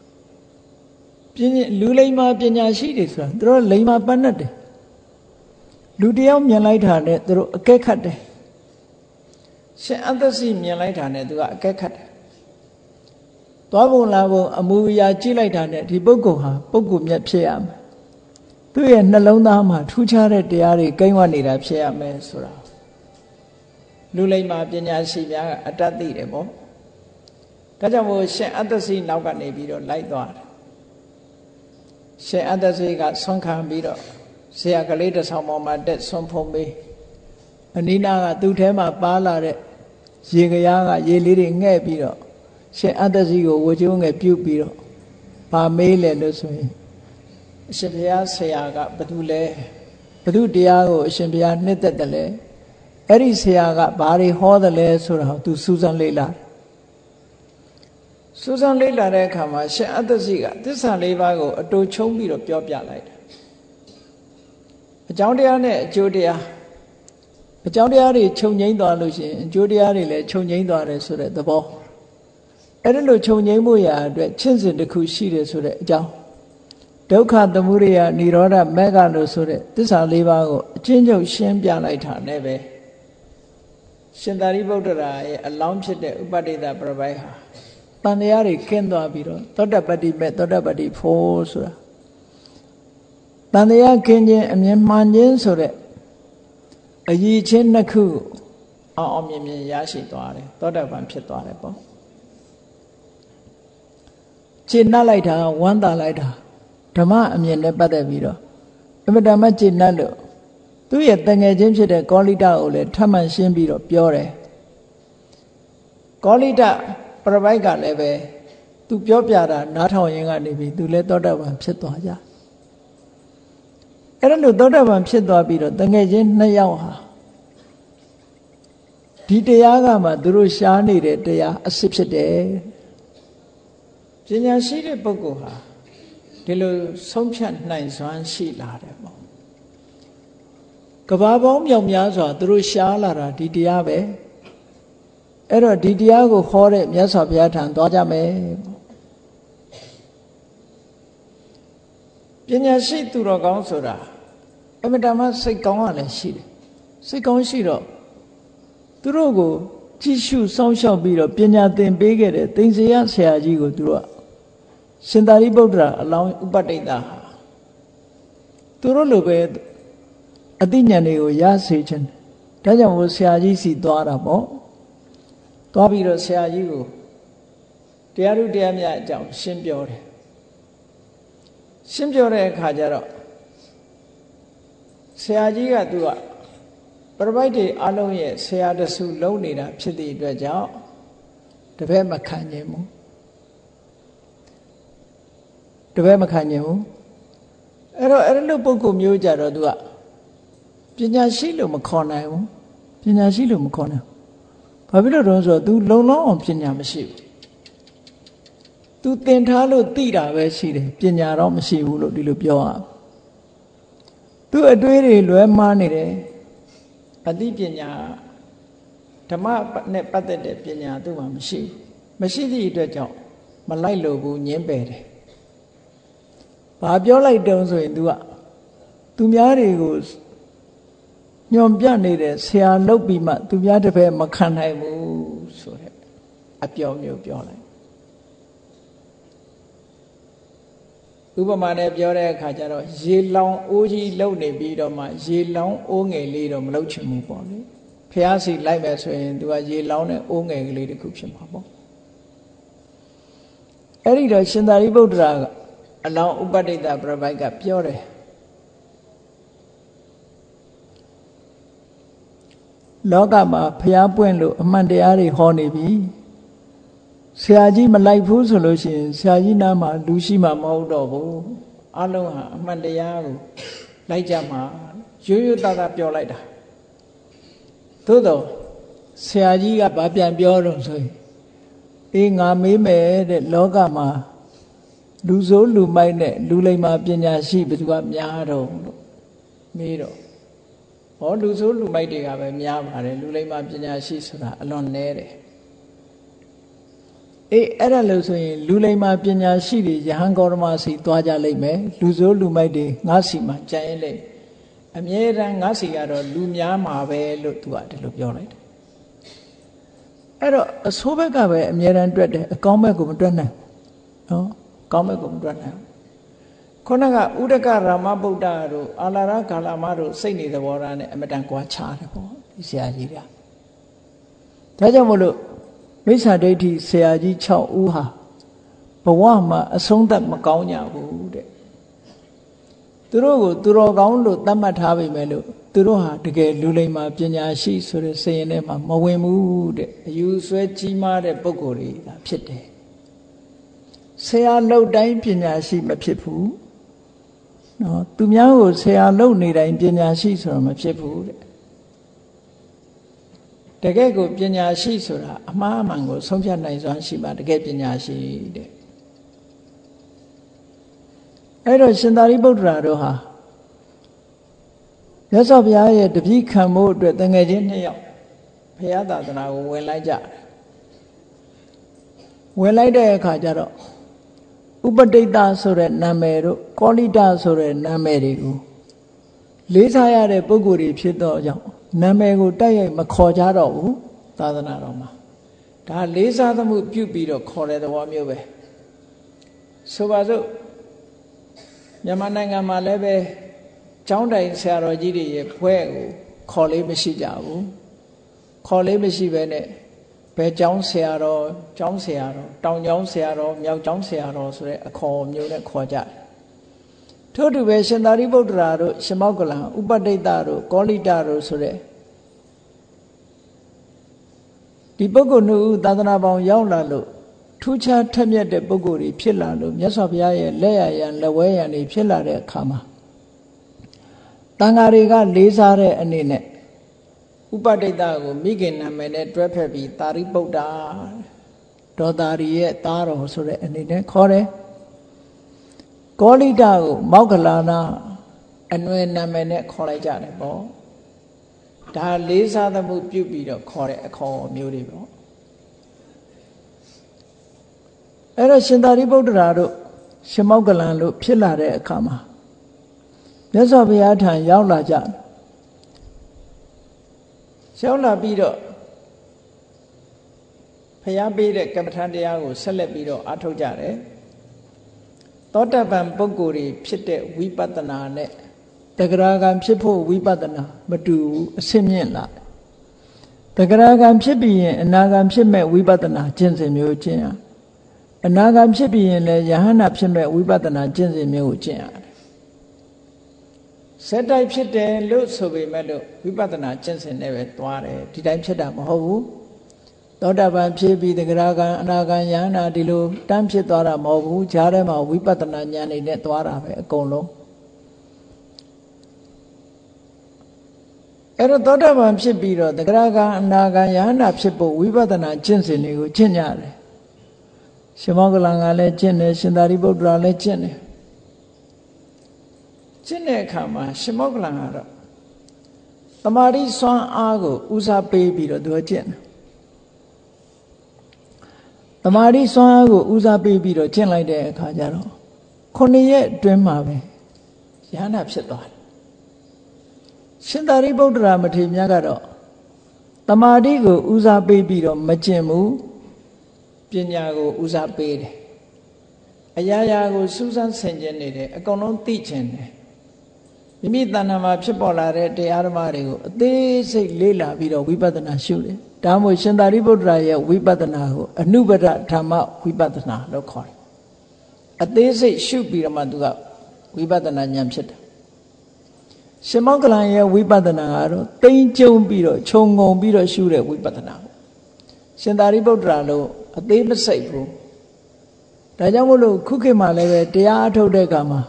Speaker 1: လူလိမ္မာပညာရှိတွေဆိုတာသူတို့လိမ္မာပန်းတတ်တယ်လူတယောက်မြင်လိုက်တာနဲ့သူတို့အကဲခတ်တယ်ရှင်အတ္တစီမြင်လိုက်တာနဲ့သူကအကဲခတ်တယ်သွားပုံလာပုံအမူအရာကြည့်လိုက်တာနဲ့ဒီပုဂ္ဂိုလ်ဟာပုဂ္ဂိုလ်မြတ်ဖြစ်ရမယ်သူ့ရဲ့နှလုံးသားမှာထူးခြားတဲ့တရားတွေကိန်းဝနေတာဖြစ်ရမယ်ဆိုတာလူလိမ္မာပညာရှိများကအတ္တသိတယ်ပေါ့ဒါကြောင့်မို့ရှင်အတ္တစီနောက်ကနေပြီးတော့လိုက်သွားတယ်ရှင်အတ္တစီကဆွမ်းခံပြီးတော့ဆရာကလေးတစ်ဆောင်ပေါ်မှာတက်ဆွမ်းဖုံးပေးအနိနာကသူ့ထဲမှာပါလာတဲ့ရေကရားကရေလေးတွေငှဲ့ပြီးတော့ရှင်အတ္တစီကိုဝကြိုးငယ်ပြုတ်ပြီးတော့ဗာမေးလေလို့ဆိုရင်အရှင်ဘုရားဆရာကဘသူလဲဘသူတရားကိုအရှင်ဘုရားနှစ်သက်တယ်လဲအဲ့ဒီဆရာကဘာတွေဟောတယ်လဲဆိုတာကိုသူစူးစမ်းလေ့လာစူးစမ်းလေ့လာတဲ့အခါမှာရှင်အတ္တစီကသစ္စာ၄ပါးကိုအတူချုံပြီးတော့ပြောပြလိုက်တယ်အကြောင်းတရားနဲ့အကျိုးတရားအကြောင်းတရားတွေခြုံငိမ့်သွားလို့ရှိရင်အကျိုးတရားတွေလည်းခြုံငိမ့်သွားတယ်ဆိုတဲ့သဘောအဲ့ဒီလိုခြုံငိမ့်မှုရာအတွက်ချင့်စဉ်တစ်ခုရှိတယ်ဆိုတဲ့အကြောင်းဒုက္ခသမုဒယនិရောဓမဂ္ဂလို့ဆိုတဲ့သစ္စာ၄ပါးကိုအချင်းချင်းရှင်းပြလိုက်တာနဲ့ပဲရှင်သာရိပုတ္တရာရဲ့အလောင်းဖြစ်တဲ့ဥပတိတ္တပြပိုက်ဟာတန်တရားတွေကင်းသွားပြီးတော့သောတပတ္တိမဲ့သောတပတ္တိဖို့ဆိုတာတန်တရားကင်းခြင်းအမြင်မှန်ခြင်းဆိုတဲ့အရည်ချင်းနှစ်ခုအောင်မြင်မြင်ရရှိသွားတယ်သောတပန်ဖြစ်သွားတယ်ပေါ့ရှင်းနှက်လိုက်တာဝမ်းသာလိုက်တာဓမ္မအမြင်နဲ့ပတ်သက်ပြီးတော့အမတမရှင်းနှက်လို့သူ့ရဲ့တငယ်ချင်းဖြစ်တဲ့ကောလိတကိုလည်းထပ်မံရှင်းပြီးတော့ပြောတယ်ကောလိတပြပိုက်ကလည်းပဲသူပြောပြတာနားထောင်ရင်းကနေပြီးသူလည်းသောတပန်ဖြစ်သွားကြအဲ့ဒါလို့သောတပန်ဖြစ်သွားပြီးတော့တငယ်ချင်း2ယောက်ဟာဒီတရားကမှသူတို့ရှားနေတဲ့တရားအစစ်ဖြစ်တယ်ပညာရှိတဲ့ပုဂ္ဂိုလ်ဟာဒီလိုဆုံးဖြတ်နိုင်စွမ်းရှိလာတယ်ပေါ့ကဘာပေါင်းမြောက်များစွာသူတို့ရှားလာတာဒီတရားပဲအဲ့တော့ဒီတရားကိုဟောတဲ့မြတ်စွာဘုရားထံသွားကြမယ်ပညာရှိသူတော်ကောင်းဆိုတာအမတမစိတ်ကောင်းရလည်းရှိတယ်စိတ်ကောင်းရှိတော့သူတို့ကိုကြည့်ရှုစောင့်ရှောက်ပြီးတော့ပညာသင်ပေးခဲ့တဲ့သိဉ္စရဆရာကြီးကိုသူတို့ကရှင်သာရိပုတ္တရာအလောင်းဥပဋိတဟာသူတို့လိုပဲအသိဉာဏ်တွေကိုရစေခြင်းဒါကြောင့်မို့ဆရာကြီးစီသွားတာပေါ့သွားပြီးတော့ဆရာကြီးကိုတရားဥတရားမြတ်အကြောင်းရှင်းပြောတယ်ရှင်းပြောတဲ့အခါကျတော့ဆရာကြီးကသူကပရပိုက်တွေအလုံးရဲ့ဆရာတဆူလုံးနေတာဖြစ်တဲ့အတွက်ကြောင့်တပည့်မခံနိုင်ဘူးတပည့်မခံနိုင်ဘူးအဲ့တော့အဲ့လိုပုဂ္ဂိုလ်မျိုးကြတော့သူကပညာရှိလို့မခေါ်နိုင်ဘူးပညာရှိလို့မခေါ်နိုင်ဘာဖြစ်လို့တော့ဆိုတော့ तू လုံလောက်အောင်ပညာမရှိဘူး तू သင်ထားလို့သိတာပဲရှိတယ်ပညာတော့မရှိဘူးလို့ဒီလိုပြောရသူအတွေးတွေလွဲမှားနေတယ်အသိပညာဓမ္မနဲ့ပတ်သက်တဲ့ပညာသူ့မှာမရှိဘူးမရှိသည့်အတွက်ကြောင့်မလိုက်လို့ဘူးညင်းပယ်တယ်ဘာပြောလိုက်တုံးဆိုရင် तू ကသူများတွေကိုညွန်ပြနေတဲ့ဆရာလုပ်ပြီးမှသူများတစ်ဖက်မခံနိုင်ဘူးဆိုတဲ့အပြောမျိုးပြောလိုက်ဥပမာနဲ့ပြောတဲ့အခါကျတော့ရေလောင်အိုးကြီးလုံနေပြီးတော့မှရေလောင်အိုးငယ်လေးတော့မလုံချင်ဘူးပေါ့လေဖះစီလိုက်မယ်ဆိုရင် तू ကရေလောင်တဲ့အိုးငယ်ကလေးတစ်ခုဖြစ်မှာပေါ့အဲ့ဒီတော့ရှင်သာရိပုတ္တရာကအလောင်းဥပဋိတပြပိုက်ကပြောတယ်လောကမှာဖះပွင့်လို့အမှန်တရားတွေဟောနေပြီဆရာကြီးမလိုက်ဘူးဆိုလို့ရှိရင်ဆရာကြီးနားမှာလူရှိမှမဟုတ်တော့ဘူးအလုံးဟာအမှန်တရားကိုလိုက်ကြမှာရိုးရိုးသားသားပြောလိုက်တာသို့တော့ဆရာကြီးကဘာပြန်ပြောတော့ဆိုရင်အေးငါမေးမယ်တဲ့လောကမှာလူဆိုးလူမိုက်နဲ့လူလိမ္မာပညာရှိဘယ်သူကများတော့လို့မေးတော့ဟောလူဆိုးလူမိုက်တွေကပဲများပါတယ်လူလိမ္မာပညာရှိဆိုတာအလွန်နည်းတယ်အေးအဲ့ဒါလို့ဆိုရင်လူလိမ္မာပညာရှိတွေယဟန်ဂေါရမစီသွားကြလိမ့်မယ်လူဆိုးလူမိုက်တွေငါစီမှာကြံရင်လေအမြဲတမ်းငါစီကတော့လူများမှာပဲလို့သူကဒီလိုပြောလိုက်တယ်အဲ့တော့အဆိုးဘက်ကပဲအမြဲတမ်းတွက်တယ်အကောင်းဘက်ကိုမတွက်နိုင်နော်ကောင်းဘက်ကိုမတွက်နိုင်ခုနကဥဒကရာမဗုဒ္ဓတို့အာလာရဂါလာမတို့စိတ်နေသဘောထားနဲ့အမတန်ကွာခြားတယ်ပေါ့ဒီဆရာကြီးကဒါကြောင့်မို့လို့မိစ္ဆာဒိဋ္ဌိဆရာကြီး6ဦးဟာဘဝမှာအဆုံးသတ်မကောင်းကြဘူးတဲ့သူတို့ကိုသူတော်ကောင်းလို့သတ်မှတ်ထားပေမဲ့လို့သူတို့ဟာတကယ်လူလိမ္မာပညာရှိဆိုတဲ့စိတ်ရင်ထဲမှာမဝင်ဘူးတဲ့အယူဆွဲကြီးမားတဲ့ပုဂ္ဂိုလ်တွေဒါဖြစ်တယ်ဆရာလုပ်တိုင်းပညာရှိမဖြစ်ဘူးနော်သူများကိုဆရာလုပ်နေတိုင်းပညာရှိဆိုတာမဖြစ်ဘူးတဲ့တကယ်ကိုပညာရှိဆိုတာအမှားအမှန်ကိုဆုံးဖြတ်နိုင်စွမ်းရှိမှတကယ်ပညာရှိတဲ့အဲ့တော့ရှင်သာရိပုတ္တရာတို့ဟာမြတ်စွာဘုရားရဲ့တပည့်ခံဖို့အတွက်တန်ငယ်ချင်း2ယောက်ဘုရားသာသနာကိုဝင်လိုက်ကြတယ်ဝင်လိုက်တဲ့အခါကျတော့ဥပဋိတဆိုတဲ့နာမည်တို့ကောလိတဆိုတဲ့နာမည်တွေကိုလေးစားရတဲ့ပုဂ္ဂိုလ်တွေဖြစ်တော့ကြောင့်နာမည်ကိုတိုက်ရိုက်မခေါ်ကြတော့ဘူးသာသနာတော်မှာဒါလေးစားသမှုပြုပြီးတော့ခေါ်တဲ့သဘောမျိုးပဲဆိုပါစို့မြန်မာနိုင်ငံမှာလည်းပဲကျောင်းတိုင်ဆရာတော်ကြီးတွေရဲ့ဘွဲ့ကိုခေါ်လေးမရှိကြဘူးခေါ်လေးမရှိပဲနဲ့ဘယ်ကျောင်းဆရာတော်ကျောင်းဆရာတော်တောင်ကျောင်းဆရာတော်မြောက်ကျောင်းဆရာတော်ဆိုတဲ့အခေါ်မျိုးနဲ့ခေါ်ကြတယ်ထို့တူပဲရှင်သာရိပုတ္တရာတို့ရှင်မောက္ကလံဥပဋိတတို့ကောလိတတို့ဆိုတဲ့ဒီပုဂ္ဂိုလ်နှစ်ဦးသာသနာပေါင်းရောက်လာလို့ထူးခြားထက်မြက်တဲ့ပုဂ္ဂိုလ်တွေဖြစ်လာလို့မြတ်စွာဘုရားရဲ့လက်ရရန်လက်ဝဲရန်တွေဖြစ်လာတဲ့အခါမှာတန်ဃာတွေကလေးစားတဲ့အနေနဲ့ဥပဋိတကိုမိခင်နာမည်နဲ့တွဲဖက်ပြီးသာရိပုတ္တဒေါတာရီရဲ့သားတော်ဆိုတဲ့အနေနဲ့ခေါ်တယ်ကောလိတကိုမောက္ခလာနာအနွယ်နာမည်နဲ့ခေါ်လိုက်ကြတယ်ပေါ့ဒါလေးစားသမှုပြုပြီးတော့ခေါ်တဲ့အခေါ်မျိုးတွေပေါ့အဲ့တော့ရှင်သာရိပုတ္တရာတို့ရှင်မောက္ခလန်တို့ဖြစ်လာတဲ့အခါမှာမြတ်စွာဘုရားထံရောက်လာကြရောက်လာပြီးတော့ဘုရားပေးတဲ့ကမ္မထာတရားကိုဆက်လက်ပြီးတော့အားထုတ်ကြတယ်သောတပန်ပုဂ္ဂိုလ်တွေဖြစ်တဲ့ဝိပဿနာနဲ့တဂရဂံဖြစ်ဖို့ဝိပဿနာမတူဘူးအဆင့်မြင့်လာတဂရဂံဖြစ်ပြီးရင်အနာဂံဖြစ်မဲ့ဝိပဿနာကျင့်စဉ်မျိုးကျင့်ရအနာဂံဖြစ်ပြီးရင်လည်းယဟန္တာဖြစ်မဲ့ဝိပဿနာကျင့်စဉ်မျိုးကိုကျင့်ရတယ်စက်တိုက်ဖြစ်တယ်လို့ဆိုပေမဲ့လို့ဝိပဿနာကျင့်စဉ်နဲ့ပဲသွားတယ်ဒီတိုင်းဖြစ်တာမဟုတ်ဘူးသောတာပန်ဖြစ်ပြီးတဂရဂံအနာဂံယဟန္တာဒီလိုတန်းဖြစ်သွားတာမဟုတ်ဘူးဈာထဲမှာဝိပဿနာဉာဏ်နဲ့သွားတာပဲအကုန်လုံးအဲ့တော့သောတာပန်ဖြစ်ပြီးတော့တဂရဂံအနာဂံယဟန္တာဖြစ်ဖို့ဝိပဿနာကျင့်စဉ်တွေကိုကျင့်ကြတယ်ရှင်မောက္ခလန်ကလည်းကျင့်တယ်ရှင်သာရိပုတ္တရာလည်းကျင့်တယ်ကျင့်တဲ့အခါမှာရှင်မောက္ခလန်ကတော့တမာတိစွမ်းအားကိုဦးစားပေးပြီးတော့သူကကျင့်တယ်တမာတိစွမ်းအားကိုဦးစားပေးပြီးတော့ကျင့်လိုက်တဲ့အခါကျတော့9 ရက်အတွင်းမှာပဲယဟန္တာဖြစ်သွားတယ်ရှင်သာရိပုတ္တရာမထေရမြတ်ကတော့တမာတိကိုဦးစားပေးပြီးတော့မကျင့်ဘူးပညာကိုဦးစားပေးတယ်အရာရာကိုစူးစမ်းဆင်ခြင်နေတယ်အကုန်လုံးသိချင်တယ်မိမိတဏ္ဍာမှာဖြစ်ပေါ်လာတဲ့တရားဓမ္မတွေကိုအသေးစိတ်လေ့လာပြီးတော့ဝိပဿနာရှုတယ်ဒါမှမဟုတ်ရှင်သာရိပုတ္တရာရဲ့ဝိပဿနာကိုအနုပဒဓမ္မဝိပဿနာလို့ခေါ်တယ်အသေးစိတ်ရှုပြီးတော့မှသူကဝိပဿနာဉာဏ်ဖြစ်တယ်ရှင်မောက္ခလန်ရဲ့ဝိပဿနာကတော့တိမ်ကျုံပြီးတော့ခြုံငုံပြီးတော့ရှုတဲ့ဝိပဿနာရှင်သာရိပုတ္တရာလို့အသေးမစိတ်ဘူးဒါကြောင့်မို့လို့ခုခေတ်မှာလည်းပဲတရားအထုတ်တဲ့အခါမှာ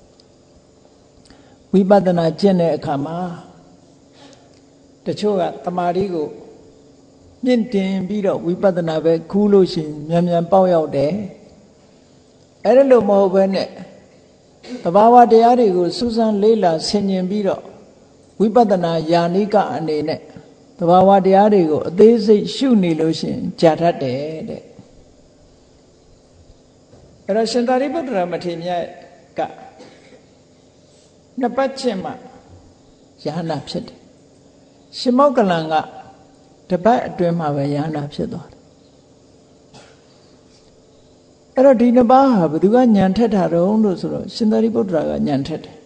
Speaker 1: ဝိပဿနာကျင့်တဲ့အခါမှာတချို့ကတမာတိကိုမြင့်တင်ပြီးတော့ဝိပဿနာပဲခူးလို့ရှိရင်မြန်ပေါက်ရောက်တယ်အဲ့ဒါလို့မဟုတ်ဘဲနဲ့သဘာဝတရားတွေကိုစူးစမ်းလေ့လာဆင်ခြင်ပြီးတော့ဝိပဿနာယာနိကအနေနဲ့သဘာဝတရားတွေကိုအသေးစိတ်ရှုနေလို့ရှိရင်ကြာတတ်တယ်တဲ့အဲ့တော့ရှင်သာရိပုတ္တရာမထေရမြတ်ကနှစ်ပတ်ကျင့်မှယဟန္တာဖြစ်တယ်ရှင်မောက္ခလန်ကတစ်ပတ်အတွင်းမှာပဲယဟန္တာဖြစ်သွားတယ်အဲ့တော့ဒီနှစ်ပါးဟာဘယ်သူကညံထက်တာတုံးလို့ဆိုတော့ရှင်သာရိပုတ္တရာကညံထက်တယ်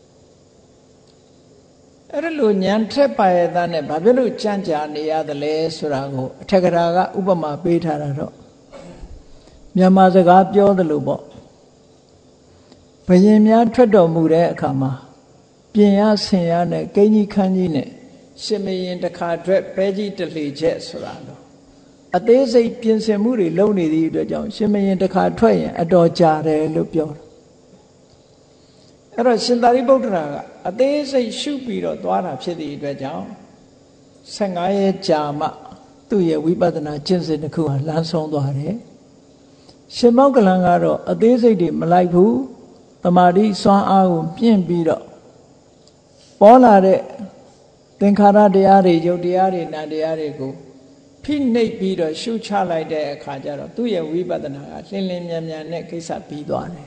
Speaker 1: အဲ့ဒါလို့ညံထက်ပါရဲ့သားနဲ့ဘာဖြစ်လို့ကြံ့ကြာနေရသလဲဆိုတာကိုအထက်ကရာကဥပမာပေးထားတာတော့မြန်မာစကားပြောသလိုပေါ့ဘယင်များထွက်တော်မူတဲ့အခါမှာပြင်ရဆင်ရနဲ့ကိန်းကြီးခန်းကြီးနဲ့ရှင်မရင်တစ်ခါအတွက်ပဲကြီးတလေချက်ဆိုတာတော့အသေးစိတ်ပြင်ဆင်မှုတွေလုပ်နေသည့်အတွက်ကြောင့်ရှင်မရင်တစ်ခါထွက်ရင်အတော်ကြာတယ်လို့ပြောတယ်အဲ့တော့ရှင်သာရိပုတ္တရာကအသေးစိတ်ရှုပြီးတော့သွားတာဖြစ်သည့်အတွက်ကြောင့်15 ရက်ကြာမှသူ့ရဲ့ဝိပဿနာကျင့်စဉ်တစ်ခုဟာလမ်းဆုံးသွားတယ်ရှင်မောက္ခလန်ကတော့အသေးစိတ်တွေမလိုက်ဘူးတမာတိစွမ်းအားကိုမြင့်ပြီးတော့ပေါ်လာတဲ့သင်္ခါရတရားတွေယုတ်တရားတွေနာတရားတွေကိုဖိနှိပ်ပြီးတော့ရှုချလိုက်တဲ့အခါကျတော့သူ့ရဲ့ဝိပဿနာကလင်းလင်းမြန်မြန်နဲ့ကိစ္စပြီးသွားတယ်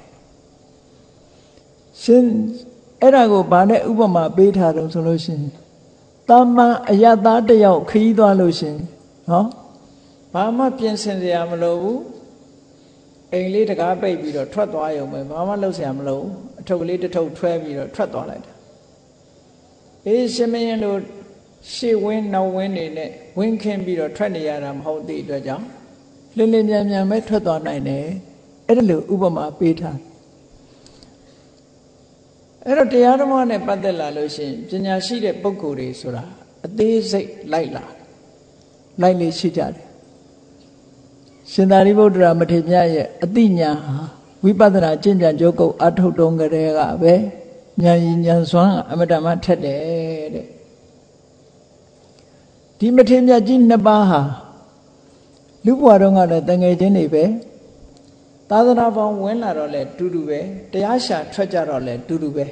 Speaker 1: ရှင်အဲ့ဒါကိုဗာနဲ့ဥပမာပေးထားတယ်ဆိုလို့ရှိရင်တာမန်အယသားတယောက်ခရီးသွားလို့ရှိရင်နော်ဘာမှပြင်ဆင်စရာမလိုဘူးအိမ်လေးတကားပိတ်ပြီးတော့ထွက်သွားရုံပဲဘာမှလုပ်စရာမလိုဘူးအထုပ်ကလေးတစ်ထုပ်ထွဲပြီးတော့ထွက်သွားလိုက်တာအေးရှင်မင်းတို့ရှေ့ဝင်းနောက်ဝင်းနေနဲ့ဝင်းခင်းပြီးတော့ထွက်နေရတာမဟုတ်သည့်အတွက်ကြောင့်လင်းလင်းမြန်မြန်ပဲထွက်သွားနိုင်တယ်အဲ့ဒါလိုဥပမာပေးထားအဲ့တော့တရားဓမ္မနဲ့ပတ်သက်လာလို့ရှိရင်ပညာရှိတဲ့ပုဂ္ဂိုလ်တွေဆိုတာအသေးစိတ်လိုက်လေရှိကြတယ်ရှင်သာရိပုတ္တရာမထေရမြတ်ရဲ့အသိဉာဏ်ဟာဝိပဿနာကျင့်ကြံကြိုးကုပ်အထုတ်တုံးကလေးကပဲဉာဏ်ရည်ဉာဏ်စွမ်းအမတ္တမထက်တယ်တဲ့ဒီမထေရမြတ်ကြီးနှစ်ပါးဟာလူဘဝတုန်းကလည်းတငယ်ချင်းတွေပဲသာသနာပေါင်းဝင်လာတော့လဲတူတူပဲတရားရှာထွက်ကြတော့လဲတူတူပဲ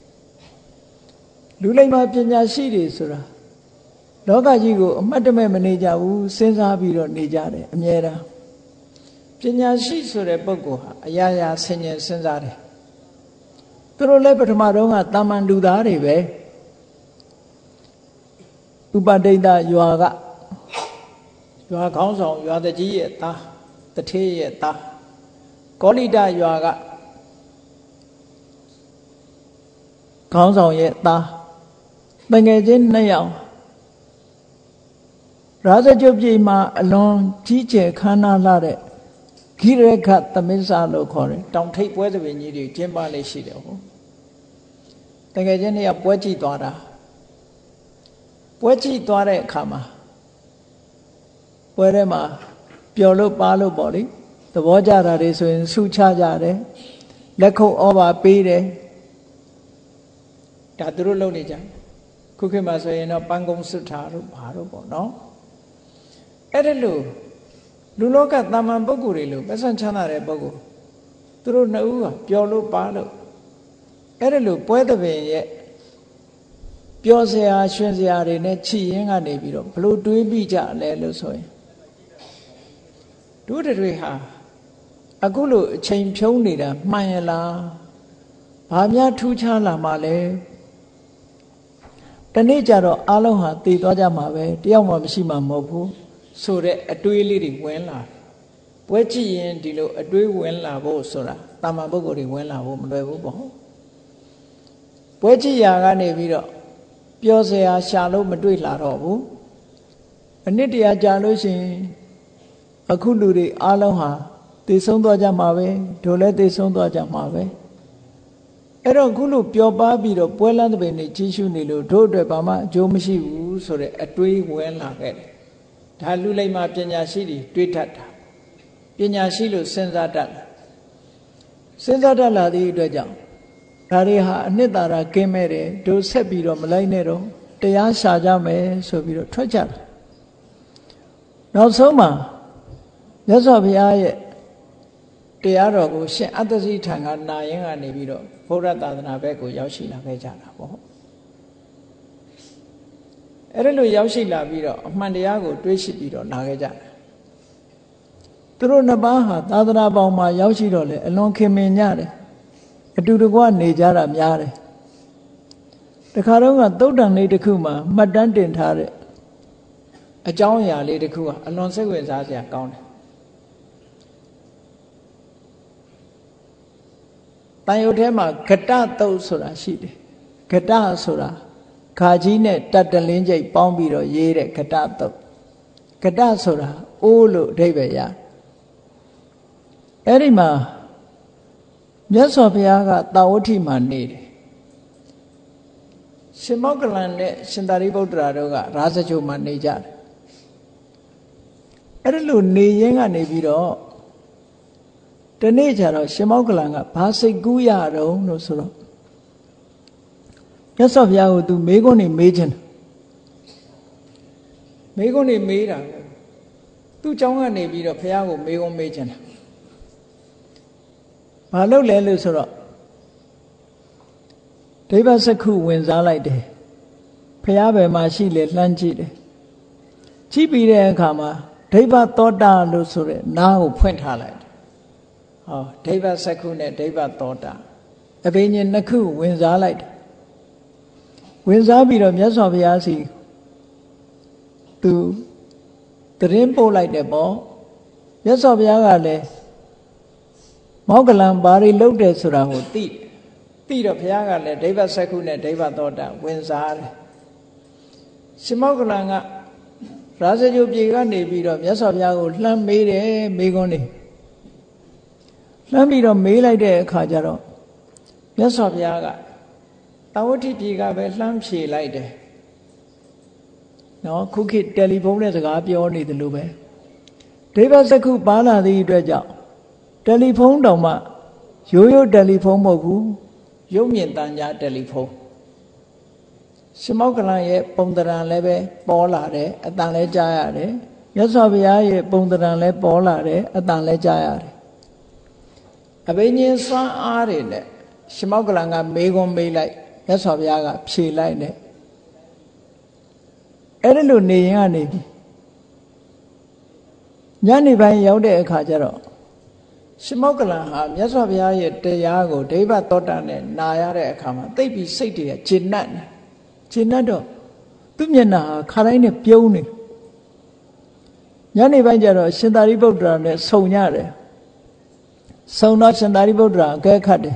Speaker 1: လူလိမ္မာပညာရှိတွေဆိုတာလောကကြီးကိုအမှတ်တမဲ့မနေကြဘူးစဉ်းစားပြီးတော့နေကြတယ်အမြဲတမ်းပညာရှိဆိုတဲ့ပုဂ္ဂိုလ်ဟာအရာရာဆင်ញင်စဉ်းစားတယ်သူတို့လည်းပထမတော့ကတာမန်လူသားတွေပဲဥပဒိတရွာကရွာခေါင်းဆောင်ရွာတကြီးရဲ့သားတထေးရဲ့သားကောလိတရွာကခေါင်းဆောင်ရဲ့သားတငယ်ချင်းနှစ်ယောက်ရာဇကြုတ်ပြည်မှာအလွန်ကြီးကျယ်ခမ်းနားလာတဲ့ဂိရခသမစ္ဆာလို့ခေါ်တယ်တောင်ထိပ်ပွဲသဘင်ကြီးတွေကျင်းပလေးရှိတယ်ဟုတ်တကယ်ချင်းเนี่ยပွဲကြည့်သွားတာပွဲကြည့်သွားတဲ့အခါမှာပွဲထဲမှာပျော်လို့ပါလို့ပေါ့လေသဘောကြတာတွေဆိုရင်ဆုချကြတယ်လက်ခုပ်ဩဘာပေးတယ်ဒါသူတို့လုပ်နေကြခုခေတ်မှာဆိုရင်တော့ပန်းကုံးစွတ်တာတို့ဘာတို့ပေါ့နော်အဲ့ဒါလို့လူလောကတာမန်ပုဂ္ဂိုလ်တွေလို့ပတ်စံချမ်းသာတဲ့ပုဂ္ဂိုလ်သူတို့နှစ်ဦးကပျော်လို့ပါလို့အဲ့ဒါလို့ပွဲသဘင်ရဲ့ပျော်စရာရွှင်စရာတွေနဲ့ချီရင်းကနေပြီးတော့ဘလို့တွေးပြီးကြလဲလို့ဆိုရင်တို့တွေဟာအခုလို့အချိန်ဖြုံးနေတာမှန်ရလားဘာများထူးခြားလာမှလဲတနေ့ကျတော့အားလုံးဟာတည်သွားကြမှာပဲတယောက်မှမရှိမှမဟုတ်ဘူးဆိုတဲ့အတွေးလေးတွေဝင်လာပွဲကြည့်ရင်ဒီလိုအတွေးဝင်လာဖို့ဆိုတာတာမန်ပုဂ္ဂိုလ်တွေဝင်လာဖို့မလွယ်ဘူးပေါ့ပွဲကြည့်ရာကနေပြီးတော့ပျော်စရာရှာလို့မတွေ့လာတော့ဘူးအနှစ်တရာကြာလို့ရှိရင်အခုလူတွေအားလုံးဟာသိဆုံးသွားကြမှာပဲတို့လည်းသိဆုံးသွားကြမှာပဲအဲ့တော့ခုလိုပျော်ပါပြီးတော့ပွဲလန်းတဲ့ပင်နေကြီးရှုနေလို့တို့အတွက်ဘာမှအကျိုးမရှိဘူးဆိုတဲ့အတွေးဝင်လာခဲ့တယ်ဒါလူလိမ္မာပညာရှိတွေတွေးတတ်တာပညာရှိလို့စဉ်းစားတတ်လာစဉ်းစားတတ်လာသည့်အတွက်ကြောင့်ဒါတွေဟာအနှစ်သာရကင်းမဲ့တယ်တို့ဆက်ပြီးတော့မလိုက်နဲ့တော့တရားရှာကြမယ်ဆိုပြီးတော့ထွက်ကြတာနောက်ဆုံးမှာမြတ်စွာဘုရားရဲ့တရားတော်ကိုရှင်အတ္တစီထံကနာရင်ကနေပြီးတော့ဘုရားသာသနာဘက်ကိုရောက်ရှိလာခဲ့ကြတာပေါ့အဲ့ဒါလိုရောက်ရှိလာပြီးတော့အမှန်တရားကိုတွေးရှိပြီးတော့လာခဲ့ကြတယ်သူတို့နှစ်ပါးဟာသာသနာပေါင်းမှာရောက်ရှိတော့လေအလွန်ခင်မင်ကြတယ်အတူတကွနေကြတာများတယ်တခါတော့ကသုတ်တန်လေးတစ်ခုမှာမှတ်တမ်းတင်ထားတဲ့အကြောင်းအရာလေးတစ်ခုကအလွန်စိတ်ဝင်စားစရာကောင်းတယ်တန်ရုပ်ထဲမှာဂတသုတ်ဆိုတာရှိတယ်ဂတဆိုတာခါကြီးနဲ့တတ်တလင်းကျိတ်ပေါင်းပြီးတော့ရေးတဲ့ဂတသုတ်ဂတဆိုတာအိုးလို့အဓိပ္ပာယ်ရအဲ့ဒီမှာမြတ်စွာဘုရားကတာဝတိမှာနေတယ်ရှင်မောကလန်နဲ့ရှင်သာရိပုတ္တရာတို့ကရာဇဂြိုဟ်မှာနေကြတယ်အဲ့ဒါလို့နေရင်းကနေပြီးတော့တနေ့ကျတော့ရှင်မောကလန်ကဘာစိတ်ကူးရတော့လို့ဆိုတော့မြတ်စွာဘုရားကိုသူမေးခွန်းနေမေးခြင်းမေးခွန်းနေမေးတာသူ့เจ้าကနေပြီးတော့ဘုရားကိုမေးခွန်းမေးခြင်းတာဘာလို့လဲလို့ဆိုတော့ဒိဗ္ဗစက္ခုဝင်စားလိုက်တယ်ဘုရားဘယ်မှာရှိလဲလှမ်းကြည့်တယ်ကြည့်ပြီးတဲ့အခါမှာဒိဗ္ဗသောတာလို့ဆိုတဲ့နားကိုဖွင့်ထားလိုက်တယ်ဟောဒိဗ္ဗစက္ခုနဲ့ဒိဗ္ဗသောတာအဘိညာဉ်နှစ်ခုဝင်စားလိုက်တယ်ဝင်စားပြီးတော့မြတ်စွာဘုရားစီသူတရင်ပို့လိုက်တယ်ပေါ့မြတ်စွာဘုရားကလည်းမောကလန်ဘာတွေလုပ်တယ်ဆိုတာကိုသိတော့ဘုရားကလည်းဒိဗ္ဗစက္ခုနဲ့ဒိဗ္ဗသောတာဝင်စားတယ်ရှင်မောကလန်ကရာဇဂြိုဟ်ပြေကနေပြီးတော့မြတ်စွာဘုရားကိုလှမ်းမေးတယ်မေးခွန်းနေလှမ်းပြီးတော့မေးလိုက်တဲ့အခါကျတော့မြတ်စွာဘုရားကတာဝတိပြေကပဲလှမ်းဖြေလိုက်တယ်နော်ခုခေတ်တယ်လီဖုန်းနဲ့စကားပြောနေတယ်လို့ပဲဒိဗ္ဗစက္ခုပါလာသည့်အတွက်ကြောင့်တယ်လီဖုန်းတောင်မှရိုးရိုးတယ်လီဖုန်းမဟုတ်ဘူးရုပ်မြင်သံကြားတယ်လီဖုန်းရှင်မောကလန်ရဲ့ပုံသဏ္ဍာန်လည်းပဲပေါ်လာတယ်အတန်လည်းကြားရတယ်မြတ်စွာဘုရားရဲ့ပုံသဏ္ဍာန်လည်းပေါ်လာတယ်အတန်လည်းကြားရတယ်အဘိညာဉ်စွမ်းအားတွေနဲ့ရှင်မောက္ကလန်ကမေးခွန်းမေးလိုက်မြတ်စွာဘုရားကဖြေလိုက်တယ်အဲ့ဒီလိုနေရင်ကနေညနေပိုင်းရောက်တဲ့အခါကျတော့ရှင်မောက္ကလန်ဟာမြတ်စွာဘုရားရဲ့တရားကိုဒိဗ္ဗသောတာနဲ့နာရတဲ့အခါမှာသိပြီးစိတ်တွေကဂျဉ်နပ်နေဂျဉ်နပ်တော့သူ့မျက်နှာဟာခါတိုင်းနဲ့ပြုံးနေညနေပိုင်းကျတော့ရှင်သာရိပုတ္တရာနဲ့ဆုံရတယ်ဆုံတော့ရှင်သာရိပုတ္တရာအကဲခတ်တယ်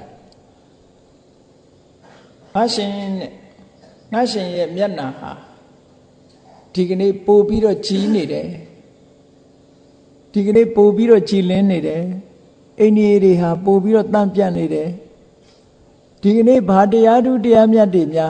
Speaker 1: ငါရှင်နဲ့ငါရှင်ရဲ့မျက်နှာဟာဒီကနေ့ပို့ပြီးတော့ကြီးနေတယ်ဒီကနေ့ပို့ပြီးတော့ကြည်လင်းနေတယ်အိန္ဒိယတွေဟာပို့ပြီးတော့တန့်ပြန့်နေတယ်ဒီကနေ့ဘာတရားဓုတရားမြတ်တွေများ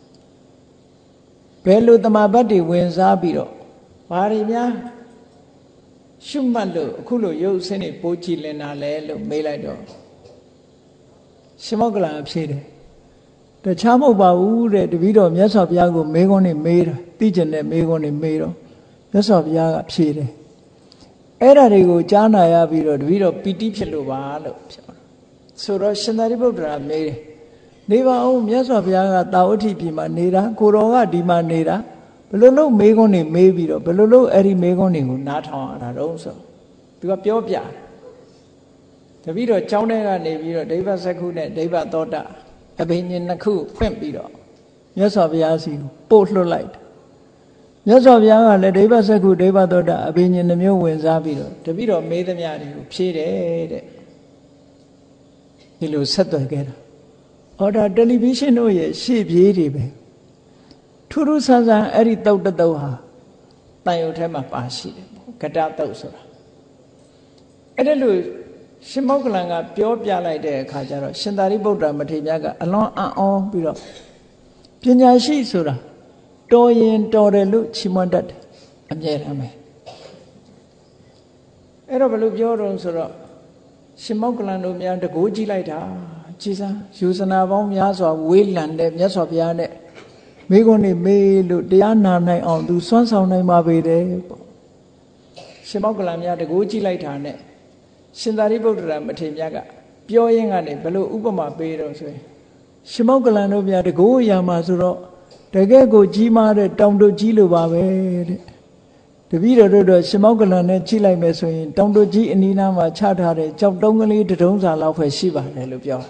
Speaker 1: ဘယ်လိုတမာပတ်တွေဝင်စားပြီးတော့ဘာတွေများရှုမှတ်လို့အခုလိုရုပ်ဆင်းတွေပို့ကြည်လင်တာလဲလို့မေးလိုက်တော့ရှင်မောက္ကလန်ဖြေတယ်တခြားမဟုတ်ပါဘူးတဲ့တပည့်တော်မြတ်စွာဘုရားကိုမေးခွန်းနဲ့မေးတာသိကျင်တဲ့မေးခွန်းနဲ့မေးတော့မြတ်စွာဘုရားကဖြေတယ်အဲ့ဓာတွေကိုကြားနာရပြီးတော့တပည့်တော်ပီတိဖြစ်လို့ပါလို့ပြောတယ်ဆိုတော့ရှင်သာရိပုတ္တရာမေးတယ်နေပါဦးမြတ်စွာဘုရားကတာဝတိပြည်မှာနေတာကိုတော်ကဒီမှာနေတာဘယ်လိုလုပ်မေးခွန်းတွေမေးပြီးတော့ဘယ်လိုလုပ်အဲ့ဒီမေးခွန်းတွေကိုနားထောင်ရတာတော့ဆိုသူကပြောပြတပည့်တော်ကျောင်းထဲကနေပြီးတော့ဒိဗ္ဗစက္ခုနဲ့ဒိဗ္ဗသောတာအဘိညာဉ်နှစ်ခုဖွင့်ပြီးတော့မြတ်စွာဘုရားစီကိုပို့လွှတ်လိုက်မြတ်စွာဘုရားကလည်းဒိဗ္ဗစက္ခုဒိဗ္ဗသောတာအဘိညာဉ်နှမျိုးဝင်စားပြီးတော့တပည့်တော်မေးသမျှတွေကိုဖြေတယ်တဲ့ဒီလိုဆက်သွယ်ခဲ့တာအော်ဒါတယ်လီဗီရှင်းတို့ရဲ့ရှေ့ပြေးတွေပဲထူးထူးဆန်းဆန်းအဲ့ဒီတုတ်တုတ်ဟာတန်ရုပ်ထဲမှာပါရှိတယ်ကတတုတ်ဆိုတာအဲ့ဒါလို့ရှင်မောက္ကလန်ကပြောပြလိုက်တဲ့အခါကျတော့ရှင်သာရိပုတ္တရာမထေရမြတ်ကအလွန်အံ့ဩပြီးတော့ပညာရှိဆိုတာတော်ရင်တော်တယ်လို့ချီးမွမ်းတတ်တယ်အမြဲတမ်းပဲအဲ့တော့ဘယ်လိုပြောတော့ဆိုတော့ရှင်မောက္ကလန်တို့များတကိုးကြည့်လိုက်တာကြည်စားယူဇနာပေါင်းများစွာဝေးလံတဲ့မြတ်စွာဘုရားနဲ့မိခွန်းနေမေးလို့တရားနာနိုင်အောင်သူစွမ်းဆောင်နိုင်ပါပေတယ်ပေါ့ရှင်မောက္ကလန်များတကိုးကြည့်လိုက်တာနဲ့ရှင်သာရိပုတ္တရာမထေရမြတ်ကပြောရင်းကနေဘယ်လိုဥပမာပေးတော့ဆိုရင်ရှင်မောက္ကလန်တို့များတကိုးအရာမှာဆိုတော့တကယ်ကိုကြီးမားတဲ့တောင်တုတ်ကြီးလိုပါပဲတဲ့တပည့်တော်တို့ရှင်မောက္ကလန်နဲ့ကြည့်လိုက်မယ်ဆိုရင်တောင်တုတ်ကြီးအနီးနားမှာချထားတဲ့ကြောက်တုံးကလေးတတုံးစာလောက်ပဲရှိပါတယ်လို့ပြော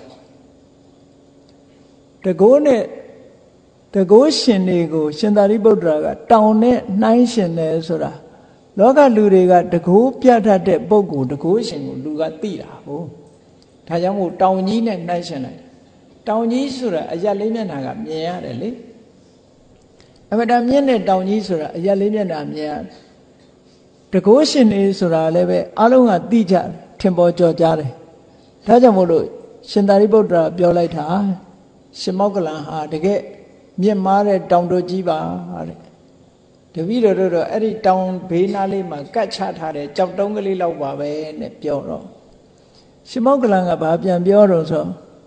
Speaker 1: တကိုးနဲ့တကိုးရှင်တွေကိုရှင်သာရိပုတ္တရာကတောင်နဲ့နှိုင်းရှင်တယ်ဆိုတာလောကလူတွေကတကိုးပြတတ်တဲ့ပုဂ္ဂိုလ်တကိုးရှင်ကိုလူကသိတာဟုတ်ဒါကြောင့်မို့တောင်ကြီးနဲ့နှိုင်းရှင်လိုက်တောင်ကြီးဆိုတာအရက်လေးမျက်နှာကမြင်ရတယ်လေအမတန်မြင့်တဲ့တောင်ကြီးဆိုတာအရက်လေးမျက်နှာမြင်ရတယ်တကိုးရှင်တွေဆိုတာလည်းပဲအလုံးကသိကြထင်ပေါ်ကြော်ကြားတယ်ဒါကြောင့်မို့လို့ရှင်သာရိပုတ္တရာပြောလိုက်တာရှင်မောက္ကလန်ဟာတကယ်မြင့်မားတဲ့တောင်တို့ကြီးပါတဲ့တပည့်တော်တို့တော့အဲ့ဒီတောင်ဘေးနားလေးမှာကတ်ချထားတဲ့ကြောက်တုံးကလေးလောက်ပါပဲနဲ့ပြောတော့ရှင်မောက္ကလန်ကဘာပြန်ပြောတော့ဆို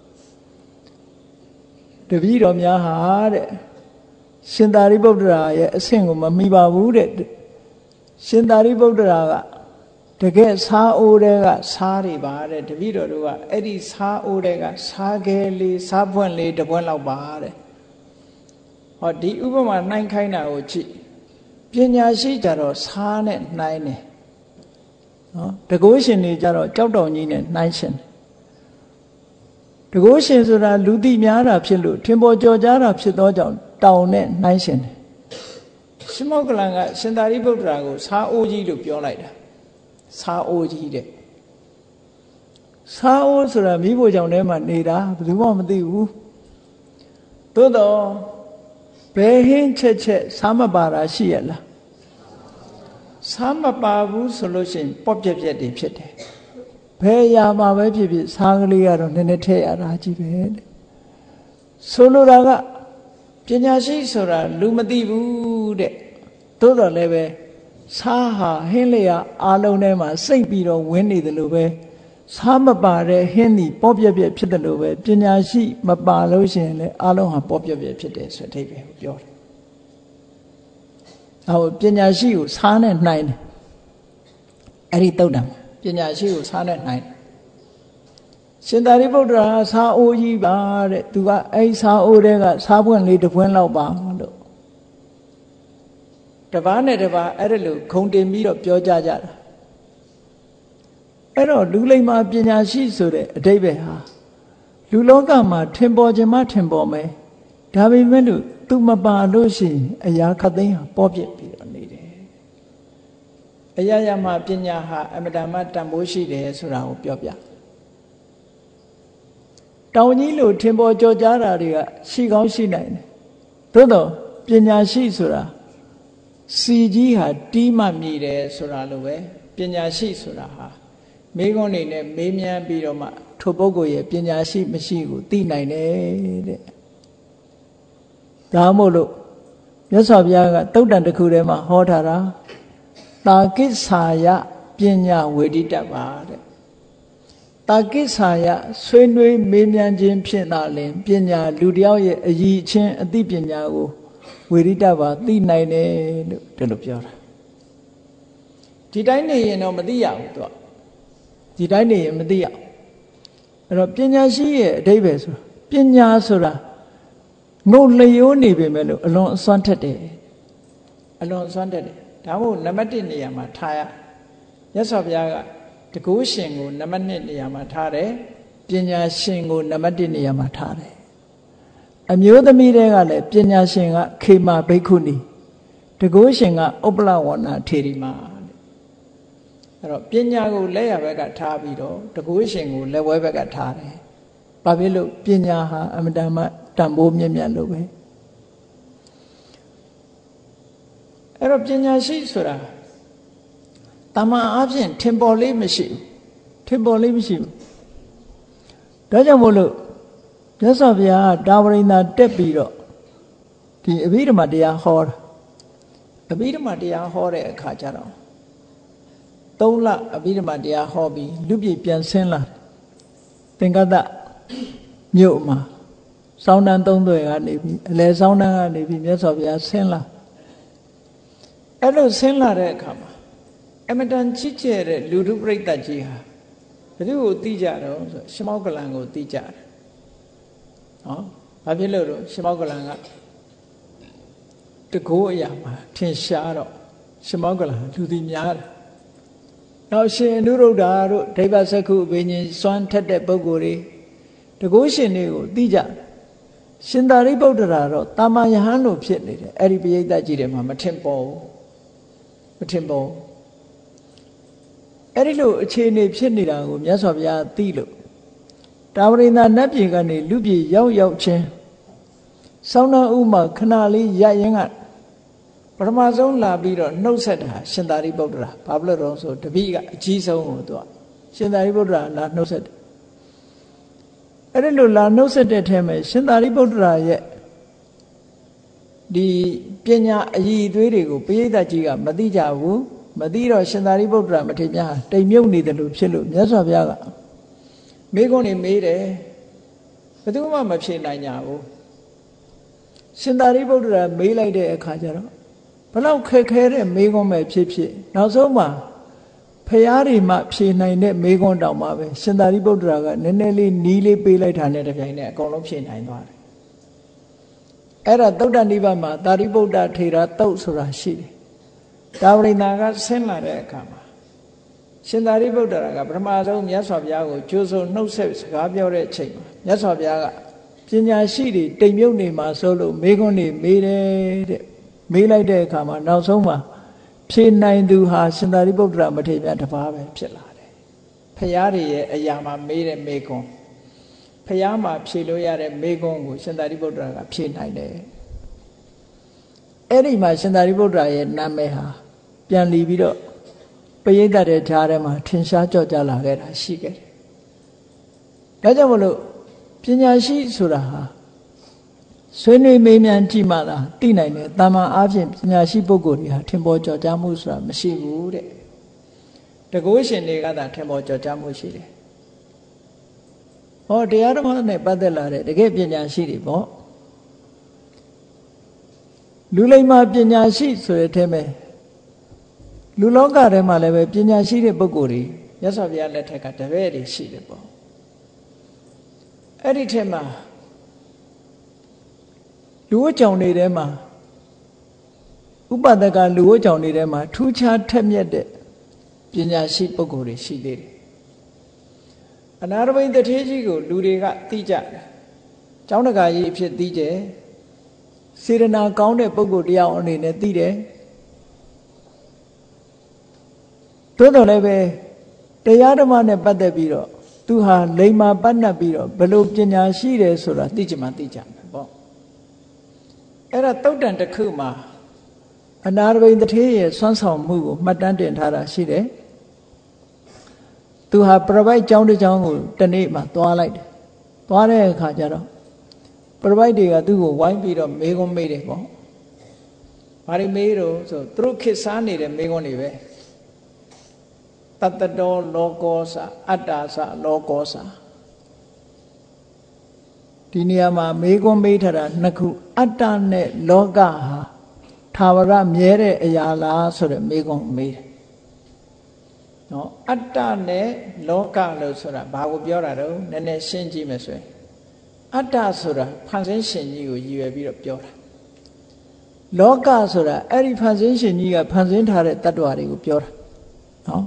Speaker 1: တပည့်တော်များဟာတဲ့ရှင်သာရိပုတ္တရာရဲ့အဆင့်ကိုမမီပါဘူးတဲ့ရှင်သာရိပုတ္တရာကတကယ်စားအိုးတွေကစားတွေပါတဲ့တပည့်တော်တို့ကအဲ့ဒီစားအိုးတွေကစားခဲလေးစားပွင့်လေးတပွင့်လောက်ပါတဲ့ဟောဒီဥပမာနှိုင်းခိုင်းတာကိုကြည့်ပညာရှိကြတော့စားနဲ့နှိုင်းတယ်နော်တကိုးရှင်တွေကြတော့ကြောက်တောင်ကြီးနဲ့နှိုင်းရှင်တကိုးရှင်ဆိုတာလူသိများတာဖြစ်လို့ထင်ပေါ်ကျော်ကြားတာဖြစ်သောကြောင့်တောင်နဲ့နှိုင်းရှင်တယ်ရှင်မောက္ကလန်ကရှင်သာရိပုတ္တရာကိုစားအိုးကြီးလို့ပြောလိုက်တာစားအိုးကြီးတဲ့စားအိုးဆိုတာမိဖို့ကြောင့်ထဲမှာနေတာဘယ်သူမှမသိဘူးသို့တော့ဘယ်ဟင်းချက်ချက်စားမပါတာရှိရလားစားမပါဘူးဆိုလို့ရှိရင်ပေါ့ပြက်ပြက်တွေဖြစ်တယ်ဘယ်ရာမှာပဲဖြစ်ဖြစ်စားကလေးကတော့နည်းနည်းထည့်ရတာကြီးပဲတဲ့ဆိုလိုတာကပညာရှိဆိုတာလူမသိဘူးတဲ့သို့တော်လည်းပဲစားဟာဟင်းလျာအားလုံးထဲမှာစိတ်ပြီးတော့ဝင်နေတယ်လို့ပဲစားမပါတဲ့ဟင်းဒီပေါ့ပြက်ပြက်ဖြစ်တယ်လို့ပဲပညာရှိမပါလို့ရှိရင်လည်းအားလုံးဟာပေါ့ပြက်ပြက်ဖြစ်တယ်ဆိုတဲ့အဓိပ္ပာယ်ကိုပြောတယ်။ဟောပညာရှိကိုစားနဲ့နှိုင်းတယ်အဲ့ဒီတုတ်တံပညာရှိကိုစားနဲ့နိုင်ရှင်သာရိပုတ္တရာစားအိုးကြီးပါတဲ့သူကအဲ့စားအိုးတွေကစားပွင့်လေးတစ်ပွင့်လောက်ပါလို့တပားနဲ့တပားအဲ့ဒါလို့ခုံတင်ပြီးတော့ပြောကြတာအဲ့တော့လူလိမ္မာပညာရှိဆိုတဲ့အဓိပ္ပာယ်ဟာလူလောကမှာထင်ပေါ်ခြင်းမထင်ပေါ်မယ်ဒါပေမဲ့လို့သူမပါလို့ရှိရင်အရာခတ်သိမ်းဟာပေါ်ပြစ်ပြီးတော့နေတယ်အရာရာမှာပညာဟာအမတန်မှတန်ဖိုးရှိတယ်ဆိုတာကိုပြောပြတောင်ကြီးလို့ထင်ပေါ်ကြော်ကြားတာတွေကရှိကောင်းရှိနိုင်တယ်သို့တော့ပညာရှိဆိုတာစီကြီးဟာတီးမှမြည်တယ်ဆိုတာလိုပဲပညာရှိဆိုတာဟာမိဂုံးနေနဲ့မေးမြန်းပြီးတော့မှထိုပုဂ္ဂိုလ်ရဲ့ပညာရှိမရှိကိုသိနိုင်တယ်တဲ့ဒါမို့လို့မြတ်စွာဘုရားကတုတ်တန်တစ်ခုထဲမှာဟောထားတာတာကိစ္ဆာယပညာဝေဒိတပါတဲ့တာကိစ္ဆာယဆွေးနွေးမေးမြန်းခြင်းဖြင့်သာလျှင်ပညာလူတယောက်ရဲ့အရည်အချင်းအသိပညာကိုဝေဒိတပါသိနိုင်တယ်လို့ဒီလိုပြောတာဒီတိုင်းနေရင်တော့မသိရဘူးသူကဒီတိုင်းနေရင်မသိရအဲ့တော့ပညာရှိရဲ့အဓိပ္ပာယ်ဆိုပညာဆိုတာငုတ်လျိုးနေပေမဲ့လို့အလွန်အစွမ်းထက်တယ်အလွန်အစွမ်းထက်တယ်ဒါမို့နံပါတ်1နေရာမှာထားရမြတ်စွာဘုရားကတကုရှင်ကိုနံပါတ်2နေရာမှာထားတယ်ပညာရှင်ကိုနံပါတ်1နေရာမှာထားတယ်အမျိုးသမီးတွေကလည်းပညာရှင်ကခေမာဘိက္ခုနီတကုရှင်ကဥပ္ပလဝဏထေရီမာအဲ့တော့ပညာကိုလက်ရဘက်ကထားပြီးတော့တကုရှင်ကိုလက်ဝဲဘက်ကထားတယ်ဘာဖြစ်လို့ပညာဟာအမတန်မှတန်ဖိုးမြတ်မြတ်လို့ပဲအဲ့တော့ပညာရှိဆိုတာတမန်အားဖြင့်ထင်ပေါ်လေးမရှိဘူးထင်ပေါ်လေးမရှိဘူးဒါကြောင့်မို့လို့မြတ်စွာဘုရားတာဝရိန္ဒာတက်ပြီးတော့ဒီအဘိဓမ္မာတရားဟောတာအဘိဓမ္မာတရားဟောတဲ့အခါကျတော့3လအဘိဓမ္မာတရားဟောပြီးလူပြည့်ပြန်ဆင်းလာသင်္ကတမြို့မှာစောင်းတန်း3သွယ်ကနေပြီးအလဲစောင်းတန်းကနေပြီးမြတ်စွာဘုရားဆင်းလာအဲ့လိုဆင်းလာတဲ့အခါမှာအမတန်ချစ်ကျဲတဲ့လူထုပရိသတ်ကြီးဟာဘယ်သူကိုသိကြတော့ဆိုရှမောကလန်ကိုသိကြတယ်နော်ဘာဖြစ်လို့တော့ရှမောကလန်ကတကိုးအရာမှာထင်ရှားတော့ရှမောကလန်လူသိများတယ်နောက်ရှင်အနုရုဒ္ဓတို့ဒိဗ္ဗစက္ခုအဘိညာဉ်စွမ်းထက်တဲ့ပုဂ္ဂိုလ်တွေတကိုးရှင်တွေကိုသိကြရှင်သာရိပုတ္တရာတော့တာမန်ယဟန်လိုဖြစ်နေတယ်အဲ့ဒီပရိသတ်ကြီးတွေမှာမထင်ပေါ်ဘူးမထင်ပေါ်အဲ့ဒီလိုအခြေအနေဖြစ်နေတာကိုမြတ်စွာဘုရားသိလို့တာဝရိန္ဒာနတ်ပြည်ကနေလူပြည်ရောက်ချင်းစောင်းနှံဥမှာခဏလေးရရင်ကပထမဆုံးလာပြီးတော့နှုတ်ဆက်တာရှင်သာရိပုတ္တရာဘာဖြစ်လို့တော့ဆိုတပည့်ကအကြီးဆုံးကိုသူကရှင်သာရိပုတ္တရာလာနှုတ်ဆက်တယ်အဲ့ဒီလိုလာနှုတ်ဆက်တဲ့ထဲမှာရှင်သာရိပုတ္တရာရဲ့ဒီပညာအည်အသွေးတွေကိုပရိသတ်ကြီးကမသိကြဘူးမသိတော့ရှင်သာရိပုတ္တရာမထေရများတိမ်မြုပ်နေတယ်လို့ဖြစ်လို့မြတ်စွာဘုရားကမေးခွန်းတွေမေးတယ်ဘယ်သူမှမဖြေနိုင်ကြဘူးရှင်သာရိပုတ္တရာမေးလိုက်တဲ့အခါကျတော့ဘလောက်ခက်ခဲတဲ့မေးခွန်းပဲဖြစ်နောက်ဆုံးမှာဖရာတွေမှဖြေနိုင်တဲ့မေးခွန်းတောင်မှပဲရှင်သာရိပုတ္တရာကနည်းနည်းလေးနီးလေးပေးလိုက်တာနဲ့တပြိုင်နက်အကုန်လုံးဖြေနိုင်သွားတယ်အဲ့ဒါသုတ္တနိဗ္ဗာန်မှာသာရိပုတ္တထေရသုတ်ဆိုတာရှိတယ်တာဝရိန္ဒာကဆင်းလာတဲ့အခါမှာရှင်သာရိပုတ္တရာကပထမဆုံးမြတ်စွာဘုရားကိုကြိုးစုံနှုတ်ဆက်စကားပြောတဲ့အချိန်မှာမြတ်စွာဘုရားကပညာရှိတွေတိမ်မြုပ်နေမှာဆိုလို့မေးခွန်းတွေမေးတယ်တဲ့မေးလိုက်တဲ့အခါမှာနောက်ဆုံးမှာဖြေနိုင်သူဟာရှင်သာရိပုတ္တရာမထေရမြတ်တစ်ပါးပဲဖြစ်လာတယ်ဖရာတွေရဲ့အရာမှာမေးတဲ့မေးခွန်းဖရာမှာဖြေလို့ရတဲ့မေးခွန်းကိုရှင်သာရိပုတ္တရာကဖြေနိုင်တယ်အဲ့ဒီမှာရှင်သာရိပုတ္တရာရဲ့နာမည်ဟာပြန်လီပြီးတော့ပရိသတ်တဲ့ကြားထဲမှာထင်ရှားကြော့ကြလာခဲ့တာရှိခဲ့တယ်ဒါကြောင့်မလို့ပညာရှိဆိုတာဟာဆွေးနွေးမေးမြန်းကြည့်မှသာသိနိုင်တယ်တာမန်အားဖြင့်ပညာရှိပုဂ္ဂိုလ်တွေဟာထင်ပေါ်ကြော်ကြားမှုဆိုတာမရှိဘူးတဲ့တကုရှင်တွေကသာထင်ပေါ်ကြော်ကြားမှုရှိတယ်ဟောတရားဓမ္မနဲ့ပတ်သက်လာတဲ့တကယ်ပညာရှိတွေပေါ့လူလိမ္မာပညာရှိဆိုတဲ့အထဲမှာလူလောကထဲမှာလည်းပဲပညာရှိတဲ့ပုဂ္ဂိုလ်တွေမြတ်စွာဘုရားလက်ထက်ကတပည့်တွေရှိတယ်ပေါ့အဲ့ဒီထက်မှာလူဝတ်ကြောင်တွေထဲမှာဥပဒကလူဝတ်ကြောင်တွေထဲမှာထူးခြားထက်မြက်တဲ့ပညာရှိပုဂ္ဂိုလ်တွေရှိသေးတယ်အနာရဘိန်တထေးကြီးကိုလူတွေကသိကြတယ်ကျောင်းတကာကြီးအဖြစ်သိကြစေရနာကောင်းတဲ့ပုဂ္ဂိုလ်တရားအနေနဲ့သိတယ်သို့တော်လည်းပဲတရားဓမ္မနဲ့ပတ်သက်ပြီးတော့သူဟာလိမ္မာပတ်နှပ်ပြီးတော့ဘယ်လိုပညာရှိတယ်ဆိုတာသိကြမှာသိကြမှာပေါ့အဲ့ဒါတုတ်တန်တစ်ခုမှာအနာရဘိန်တထေးရဲ့ဆွမ်းဆောင်မှုကိုမှတ်တမ်းတင်ထားတာရှိတယ်သူဟာပရပိုက်ကျောင်းတစ်ကျောင်းကိုတနေ့မှသွားလိုက်တယ်သွားတဲ့အခါကျတော့ပရပိုက်တွေကသူ့ကိုဝိုင်းပြီးတော့မေးခွန်းမေးတယ်ပေါ့ဘာတွေမေးတော့ဆိုသူတို့ခေတ်စားနေတဲ့မေးခွန်းတွေပဲတတ္တတောလောကောစာအတ္တာစာလောကောစာဒီနေရာမှာမေးခွန်းမေးထားတာနှစ်ခုအတ္တနဲ့လောကဟာထာဝရမြဲတဲ့အရာလားဆိုတဲ့မေးခွန်းမေးတယ်နော်အတ္တနဲ့လောကလို့ဆိုတာဘာကိုပြောတာတော့နည်းနည်းရှင်းကြည့်မယ်ဆိုရင်အတ္တဆိုတာဖန်ဆင်းရှင်ကြီးကိုရည်ရွယ်ပြီးတော့ပြောတာလောကဆိုတာအဲ့ဒီဖန်ဆင်းရှင်ကြီးကဖန်ဆင်းထားတဲ့တ attva တွေကိုပြောတာနော်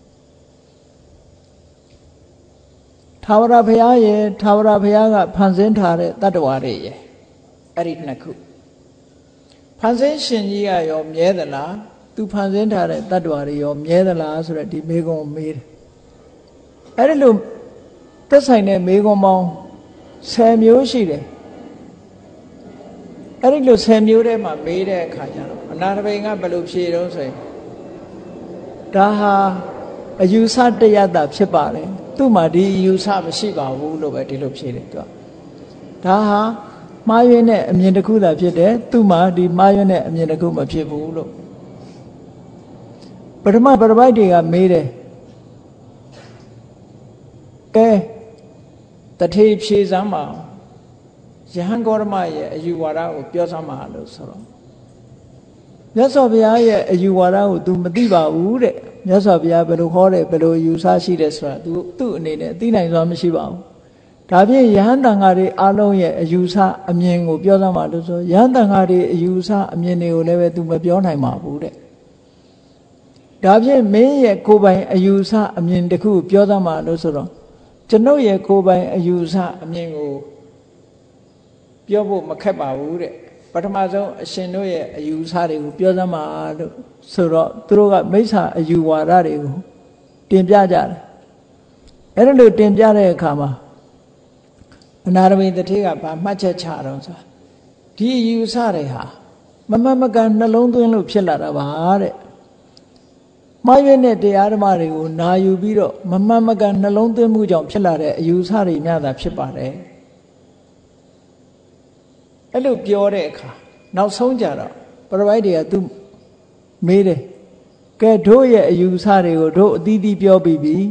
Speaker 1: ထာဝရဘုရားရဲ့ထာဝရဘုရားကဖန်ဆင်းထားတဲ့တ attva တွေရဲ့အဲ့ဒီနှစ်ခုဖန်ဆင်းရှင်ကြီးကရောမြဲသလားသူဖန်ဆင်းထားတဲ့တ attva တွေရောမြဲသလားဆိုတော့ဒီမေးခွန်းမေးတယ်အဲ့ဒီလိုသက်ဆိုင်တဲ့မေးခွန်းပေါင်း10မျိုးရှိတယ်အဲ့ဒီလို10မျိုးထဲမှာမေးတဲ့အခါကျတော့အနာရဘိန်ကဘယ်လိုဖြေတော့ဆိုရင်ဒါဟာအယူဆတရားတာဖြစ်ပါတယ်သူ့မှာဒီအယူဆမရှိပါဘူးလို့ပဲဒီလိုဖြေတယ်သူကဒါဟာမှားယွင်းတဲ့အမြင်တစ်ခုသာဖြစ်တယ်သူ့မှာဒီမှားယွင်းတဲ့အမြင်တစ်ခုမဖြစ်ဘူးလို့ပထမပရပိုက်တွေကမေးတယ်ကဲတထေးဖြေစမ်းပါယဟန်ဂေါရမရဲ့အယူဝါဒကိုပြောစမ်းပါလို့ဆိုတော့မြတ်စွာဘုရားရဲ့အယူဝါဒကို तू မသိပါဘူးတဲ့မြတ်စွာဘုရားဘယ်လိုဟောတယ်ဘယ်လိုယူဆရှိတယ်ဆိုတာ तू သူ့အနေနဲ့သိနိုင်စွာမရှိပါဘူးဒါဖြင့်ယဟန်တန်ဃာတွေအားလုံးရဲ့အယူဆအမြင်ကိုပြောစမ်းပါလို့ဆိုယဟန်တန်ဃာတွေအယူဆအမြင်တွေကိုလည်းပဲ तू မပြောနိုင်ပါဘူးတဲ့ဒါဖြင့်မင်းရဲ့ကိုယ်ပိုင်အယူဆအမြင်တစ်ခုပြောစမ်းပါလို့ဆိုတော့ကျွန်ုပ်ရဲ့ကိုယ်ပိုင်အယူဆအမြင်ကိုပြောဖို့မခက်ပါဘူးတဲ့ပထမဆုံးအရှင်တို့ရဲ့အယူဆတွေကိုပြောစမ်းပါလို့ဆိုတော့သူတို့ကမိစ္ဆာအယူဝါဒတွေကိုတင်ပြကြတယ်အဲ့ဒါလို့တင်ပြတဲ့အခါမှာအနာရဘိန်တထေးကဗာမှတ်ချက်ချတော့ဆိုဒီအယူဆတွေဟာမမမကန်နှလုံးသွင်းလို့ဖြစ်လာတာပါတဲ့မှားယွင်းတဲ့တရားဓမ္မတွေကိုနာယူပြီးတော့မမှန်မကန်နှလုံးသွင်းမှုကြောင့်ဖြစ်လာတဲ့အယူဆတွေများတာဖြစ်ပါတယ်အဲ့လိုပြောတဲ့အခါနောက်ဆုံးကြတော့ပရပိုက်တွေကသူမေးတယ်ကဲတို့ရဲ့အယူဆတွေကိုတို့အသီးသီးပြောပြီးပြီ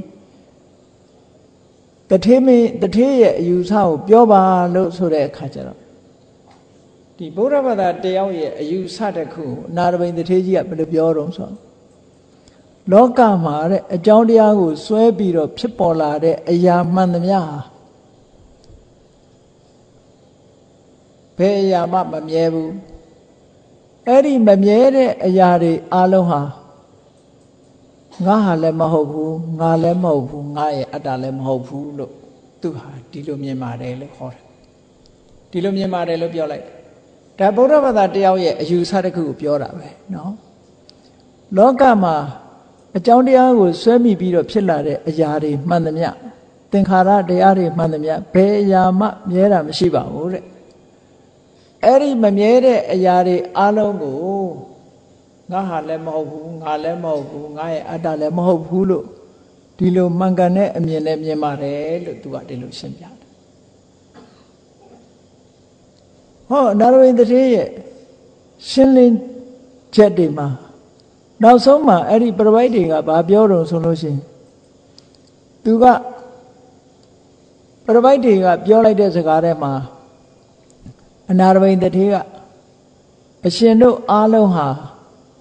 Speaker 1: တထေးရဲ့အယူဆကိုပြောပါလို့ဆိုတဲ့အခါကျတော့ဒီဗုဒ္ဓဘာသာတယောက်ရဲ့အယူဆတစ်ခုအနာရဘိန်တထေးကြီးကဘယ်လိုပြောတော့ဆိုလောကမှာတဲ့အကြောင်းတရားကိုစွဲပြီးတော့ဖြစ်ပေါ်လာတဲ့အရာမှန်သမျှဟာဘယ်အရာမှမမြဲဘူးအဲ့ဒီမမြဲတဲ့အရာတွေအလုံးဟာငါဟာလည်းမဟုတ်ဘူးငါလည်းမဟုတ်ဘူးငါရဲ့အတ္တလည်းမဟုတ်ဘူးလို့သူဟာဒီလိုမြင်ပါတယ်လို့ခေါ်တယ်ဒီလိုမြင်ပါတယ်လို့ပြောလိုက်ဒါဗုဒ္ဓဘာသာတယောက်ရဲ့အယူဆတစ်ခုကိုပြောတာပဲเนาะလောကမှာအကြောင်းတရားကိုဆွဲမိပြီးတော့ဖြစ်လာတဲ့အရာတွေမှန်သမျှသင်္ခါရတရားတွေမှန်သမျှဘယ်အရာမှမြဲတာမရှိပါဘူးတဲ့အဲ့ဒီမမြဲတဲ့အရာတွေအလုံးကိုငါဟာလည်းမဟုတ်ဘူးငါလည်းမဟုတ်ဘူးငါရဲ့အတ္တလည်းမဟုတ်ဘူးလို့ဒီလိုမှန်ကန်တဲ့အမြင်နဲ့မြင်ပါတယ်လို့သူကဒီလိုရှင်းပြတယ်ဟောနာရဝိတထေးရဲ့ရှင်းလင်းချက်တွေမှာနောက်ဆုံးမှာအဲ့ဒီပရပိုက်တွေကဘာပြောတော့ဆိုလို့ရှိရင်သူကပရပိုက်တွေကပြောလိုက်တဲ့စကားထဲမှာအနာရဘိန်တထေးကအရှင်တို့အားလုံးဟာ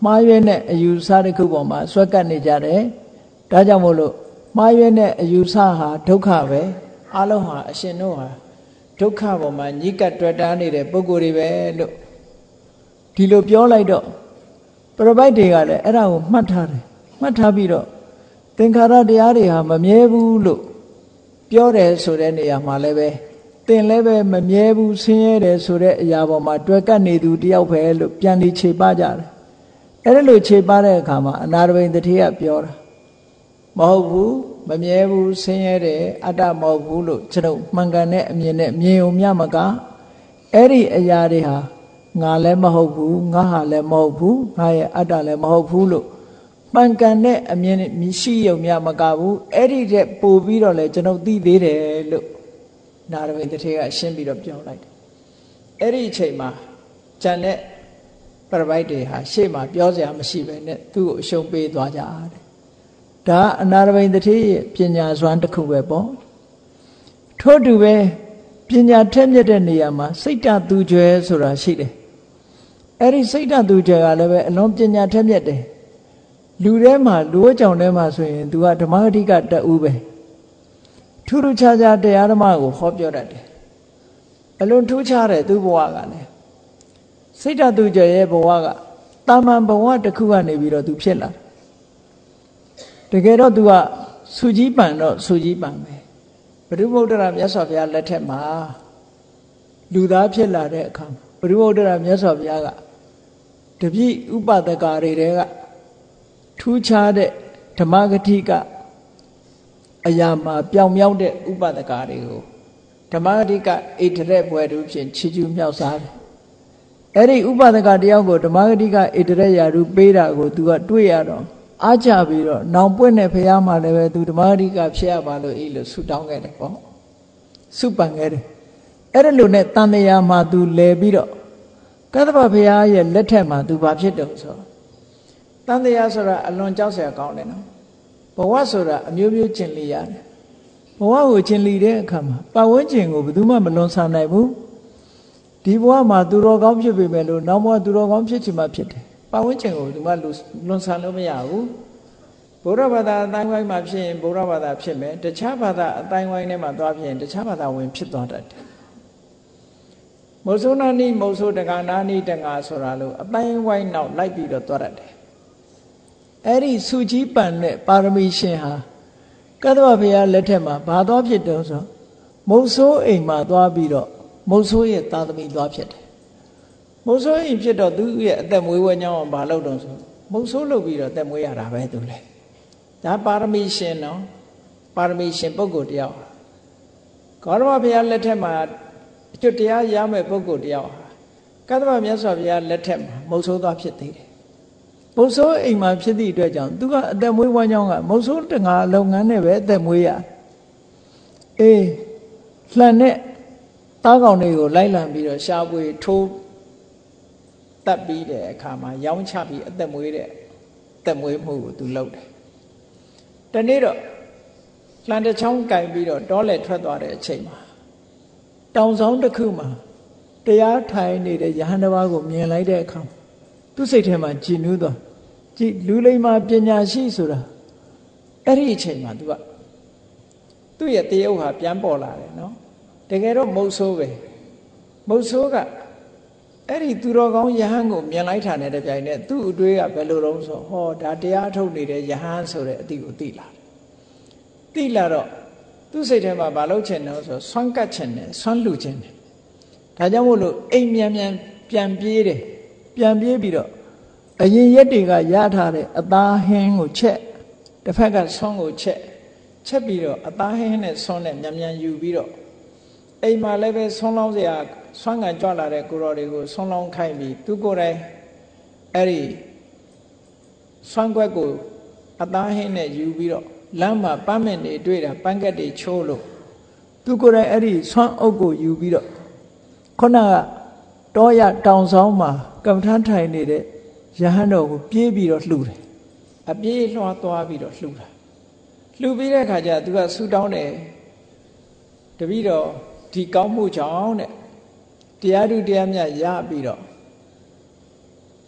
Speaker 1: မှားရွေးတဲ့အယူဆတစ်ခုပေါ်မှာဆွဲကပ်နေကြတယ်ဒါကြောင့်မို့လို့မှားရွေးတဲ့အယူဆဟာဒုက္ခပဲအလုံးဟာအရှင်တို့ဟာဒုက္ခပေါ်မှာညှိကပ်တွေ့တာနေတဲ့ပုဂ္ဂိုလ်တွေပဲလို့ဒီလိုပြောလိုက်တော့ပရပိုက်တွေကလည်းအဲ့ဒါကိုမှတ်ထားတယ်မှတ်ထားပြီးတော့သင်္ခါရတရားတွေဟာမမြဲဘူးလို့ပြောတယ်ဆိုတဲ့နေရာမှာလည်းပဲသင်လည်းပဲမမြဲဘူးဆင်းရဲတယ်ဆိုတဲ့အရာပေါ်မှာတွေ့ကပ်နေသူတယောက်ပဲလို့ပြန်ပြီးခြေပကြတယ်အဲ့ဒါလို့ခြေပတဲ့အခါမှာအနာရဘိန်တတိယပြောတာမဟုတ်ဘူးမမြဲဘူးဆင်းရဲတယ်အတ္တမဟုတ်ဘူးလို့ကျွန်တော်မှန်ကန်တဲ့အမြင်နဲ့မြင်ုံမျှမကအဲ့ဒီအရာတွေဟာငါလည်းမဟုတ်ဘူးငါဟာလည်းမဟုတ်ဘူးငါရဲ့အတ္တလည်းမဟုတ်ဘူးလို့မှန်ကန်တဲ့အမြင်ရှိုံမျှမကဘူးအဲ့ဒီတဲ့ပို့ပြီးတော့လည်းကျွန်တော်သိသေးတယ်လို့နာရဝိတ္ထေကရှင်းပြီးတော့ပြောလိုက်တယ်အဲ့ဒီအချိန်မှာဂျန်တဲ့ပရပိုက်တွေဟာရှေ့မှာပြောစရာမရှိပဲနဲ့သူ့ကိုအရှုံးပေးသွားကြတယ်ဒါအနာရဝိတ္ထေရဲ့ပညာစွမ်းတစ်ခုပဲပေါ့ထို့တူပဲပညာထက်မြက်တဲ့နေရာမှာစိတ်တသူကျွဲဆိုတာရှိတယ်အဲ့ဒီစိတ်တသူကျွဲကလည်းပဲအလုံးပညာထက်မြက်တယ်လူထဲမှာလူဝကြောင်ထဲမှာဆိုရင် तू ကဓမ္မဂတိကတအူးပဲထူးထူးခြားခြားတရားဓမ္မကိုဟောပြောတတ်တယ်အလွန်ထူးခြားတယ်သူ့ဘဝကလည်းစိတ်တသူကျွဲရဲ့ဘဝကတာမန်ဘဝတစ်ခုကနေပြီးတော့ तू ဖြစ်လာတကယ်တော့ तू ကစုကြီးပန်တော့စုကြီးပန်ပဲဘုရုဗုဒ္ဓရာမြတ်စွာဘုရားလက်ထက်မှာလူသားဖြစ်လာတဲ့အခါဘုရုဗုဒ္ဓရာမြတ်စွာဘုရားကတပည့်ဥပဒကာတွေကထူးခြားတဲ့ဓမ္မဂတိကအရာမှာပြောင်မြောက်တဲ့ဥပဒကာတွေကိုဓမ္မဂတိကဣတရက်ဘွယ်သူဖြင့်ချီးကျူးမြောက်စားတယ်အဲ့ဒီဥပဒကာတယောက်ကိုဓမ္မဂတိကဣတရက်ရာထူးပေးတာကို तू ကတွေ့ရတော့အားကြပြီးတော့နောင်ပွင့်တဲ့ဘုရားမှာလည်းပဲ तू ဓမ္မဂတိကဖြစ်ရပါလို့ဤလို့ဆုတောင်းခဲ့တယ်ပေါ့ဆုပန်ခဲ့တယ်အဲ့ဒါလို့နဲ့တန်တရားမှာ तू လဲပြီးတော့ကသဗ္ဗဘုရားရဲ့လက်ထက်မှာ तू ဘာဖြစ်တော့ဆိုတန်တရားဆိုတာအလွန်ကြောက်စရာကောင်းတယ်နော်ဘဝဆိုတာအမျိုးမျိုးကျင်လီရတယ်ဘဝကိုကျင်လီတဲ့အခါမှာပတ်ဝန်းကျင်ကိုဘယ်သူမှမလွန်ဆန်နိုင်ဘူးဒီဘဝမှာသူတော်ကောင်းဖြစ်ပေမဲ့လို့နောက်ဘဝသူတော်ကောင်းဖြစ်ချင်မှဖြစ်တယ်ပတ်ဝန်းကျင်ကိုဘယ်သူမှလွန်ဆန်လို့မရဘူးဗုဒ္ဓဘာသာအတိုင်းဝိုင်းမှာဖြစ်ရင်ဗုဒ္ဓဘာသာဖြစ်မယ်တခြားဘာသာအတိုင်းဝိုင်းထဲမှာသွားဖြစ်ရင်တခြားဘာသာဝင်ဖြစ်သွားတတ်တယ်မုတ်ဆိုးနာနိမုတ်ဆိုးတက္ကနာနိတက္ကဆိုတာလို့အတိုင်းဝိုင်းနောက်လိုက်ပြီးတော့သွားတတ်တယ်အဲ့ဒီစုကြီးပန်တဲ့ပါရမီရှင်ဟာကသဗ္ဗဘုရားလက်ထက်မှာဘာသွားဖြစ်တုံးဆိုမုတ်ဆိုးအိမ်မှာသွားပြီးတော့မုတ်ဆိုးရဲ့သားသမီးသွားဖြစ်တယ်မုတ်ဆိုးအိမ်ဖြစ်တော့သူရဲ့အသက်မွေးဝဲကြောင်းဘာလုပ်တုံးဆိုမုတ်ဆိုးလုပ်ပြီးတော့အသက်မွေးရတာပဲသူလေဒါပါရမီရှင်နော်ပါရမီရှင်ပုဂ္ဂိုလ်တယောက်ဂေါတမဘုရားလက်ထက်မှာအကျွတ်တရားရမယ့်ပုဂ္ဂိုလ်တယောက်ကသဗ္ဗမြတ်စွာဘုရားလက်ထက်မှာမုတ်ဆိုးသွားဖြစ်သေးတယ်မုတ်ဆိုးအိမ်မှာဖြစ်သည့်အတွက်ကြောင့်သူကအသက်မွေးဝမ်းကြောင်းကမုတ်ဆိုးတငါလုပ်ငန်းနဲ့ပဲအသက်မွေးရအေးလှန်တဲ့သားကောင်တွေကိုလိုက်လံပြီးတော့ရှားပွေထိုးတက်ပြီးတဲ့အခါမှာရောင်းချပြီးအသက်မွေးတဲ့အသက်မွေးမှုကိုသူလုပ်တယ်တနေ့တော့လှန်တစ်ချောင်းကင်ပြီးတော့တောလေထွက်သွားတဲ့အချိန်မှာတောင်ဆောင်တစ်ခုမှာတရားထိုင်နေတဲ့ယဟန်တစ်ပါးကိုမြင်လိုက်တဲ့အခါသူ့စိတ်ထဲမှာကြည်နူးသွားကြည်လူလိမ္မာပညာရှိဆိုတာအဲ့ဒီအချိန်မှာသူ့ရဲ့တရားဥဟာပြန်ပေါ်လာတယ်နော်တကယ်တော့မုတ်ဆိုးပဲမုတ်ဆိုးကအဲ့ဒီသူတော်ကောင်းယဟန်ကိုမြင်လိုက်တာနဲ့တပြိုင်နက်သူ့အတွေးကဘယ်လိုတုံးဆိုဟောဒါတရားထုတ်နေတဲ့ယဟန်ဆိုတဲ့အတိကိုသိလာတယ်သိလာတော့သူ့စိတ်ထဲမှာမလုပ်ချင်တော့ဆိုဆွမ်းကတ်ချင်တယ်ဆွမ်းလူချင်တယ်ဒါကြောင့်မို့လို့အိမ်မြန်ပြန်ပြေးတယ်ပြန်ပြေးပြီးတော့အရင်ရက်တွေကရထားတဲ့အသားဟင်းကိုချက်တစ်ဖက်ကဆွမ်းကိုချက်ပြီးတော့အသားဟင်းနဲ့ဆွမ်းနဲ့မြန်ယူပြီးတော့အိမ်မှာလည်းပဲဆွမ်းလောင်းစရာဆွမ်းကန်ကြွလာတဲ့ကိုတော်တွေကိုဆွမ်းလောင်းခိုင်းပြီးသူကိုယ်တိုင်အဲ့ဒီဆွမ်းကွက်ကိုအသားဟင်းနဲ့ယူပြီးတော့လမ်းမှာပန်းမင်တွေတွေ့တာပန်းကက်တွေချိုးလို့သူကိုယ်တိုင်အဲ့ဒီဆွမ်းအုပ်ကိုယူပြီးတော့ခုနကတောရတောင်ဆောင်မှာကမ္မထမ်းထိုင်နေတဲ့ယဟန်တော်ကိုပြေးပြီးတော့လှူတယ်အပြေးလွှားသွားပြီးတော့လှူတာလှူပြီးတဲ့အခါကျသူကဆူတောင်းတယ်တပည့်တော်ဒီကောင်းမှုကြောင့်တဲ့တရားဓုတရားမြတ်ရပြီးတော့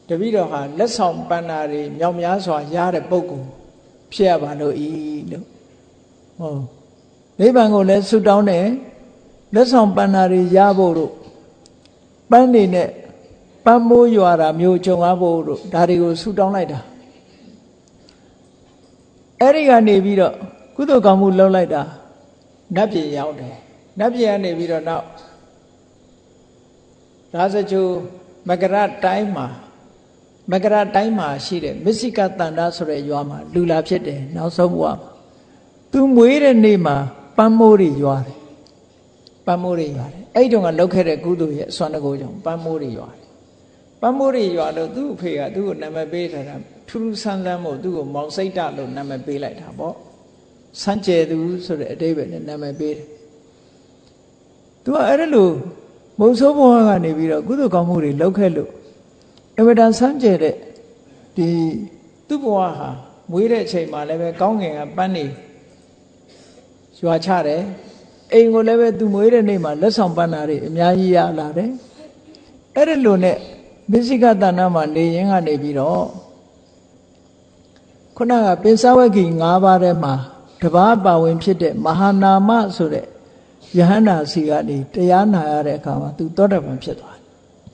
Speaker 1: တပည့်တော်ဟာလက်ဆောင်ပန္နာတွေမြောက်များစွာရတဲ့ပုဂ္ဂိုလ်ဖြစ်ရပါလို့ဤလို့ဟောနိဗ္ဗာန်ကိုလည်းဆုတောင်းတယ်လက်ဆောင်ပန္နာတွေရဖို့တို့ပန်းနေနဲ့ပန်းမိုးရွာတာမျိုးကြုံရဖို့တို့ဒါတွေကိုဆုတောင်းလိုက်တာအဲ့ဒီကနေပြီးတော့ကုသိုလ်ကောင်းမှုလုပ်လိုက်တာနတ်ပြည်ရောက်တယ်နတ်ပြည်ကနေပြီးတော့နောက်ရာဇဂိုမကရတိုင်းမှာရှိတဲ့မစ္စိကတန္တဆိုတဲ့ရွာမှာလူလာဖြစ်တယ်နောက်ဆုံးဘဝမှာသူမွေးတဲ့နေ့မှာပန်းမိုးတွေရွာတယ်ပန်းမိုးတွေရွာတယ်အဲ့တုန်းကလုပ်ခဲ့တဲ့ကုသိုလ်ရဲ့အစွမ်းတကူကြောင့်ပန်းမိုးတွေရွာတယ်ပန်းမိုးတွေရွာလို့သူ့အဖေကသူ့ကိုနာမည်ပေးထားတာထူးထူးဆန်းဆန်းမို့သူ့ကိုမောင်စိတ်တလို့နာမည်ပေးလိုက်တာပေါ့စမ်းကြယ်သူဆိုတဲ့အဓိပ္ပာယ်နဲ့နာမည်ပေးတယ်သူကအဲ့ဒါလို့မုံဆိုးဘဝကနေပြီးတော့ကုသိုလ်ကောင်းမှုတွေလုပ်ခဲ့လို့အဝဒစမ်းကြယ်တဲ့ဒီသူ့ဘဝဟာမွေးတဲ့အချိန်မှာလည်းပဲကောင်းငင်ကပန်းနေရွာချတယ်အိမ်ကိုလည်းပဲသူမွေးတဲ့နေ့မှာလက်ဆောင်ပန်းနာတွေအများကြီးရလာတယ်အဲ့ဒါလို့နဲ့မစ္စိကတဏ္ဍမှာနေရင်ကနေပြီးတော့ခုနကပိဿဝဂ္ဂီ၅ပါးထဲမှာတပါးပါဝင်ဖြစ်တဲ့မဟာနာမဆိုတဲ့ယဟန္တာစီကနေတရားနာရတဲ့အခါမှာသူသောတာပန်ဖြစ်သွားတယ်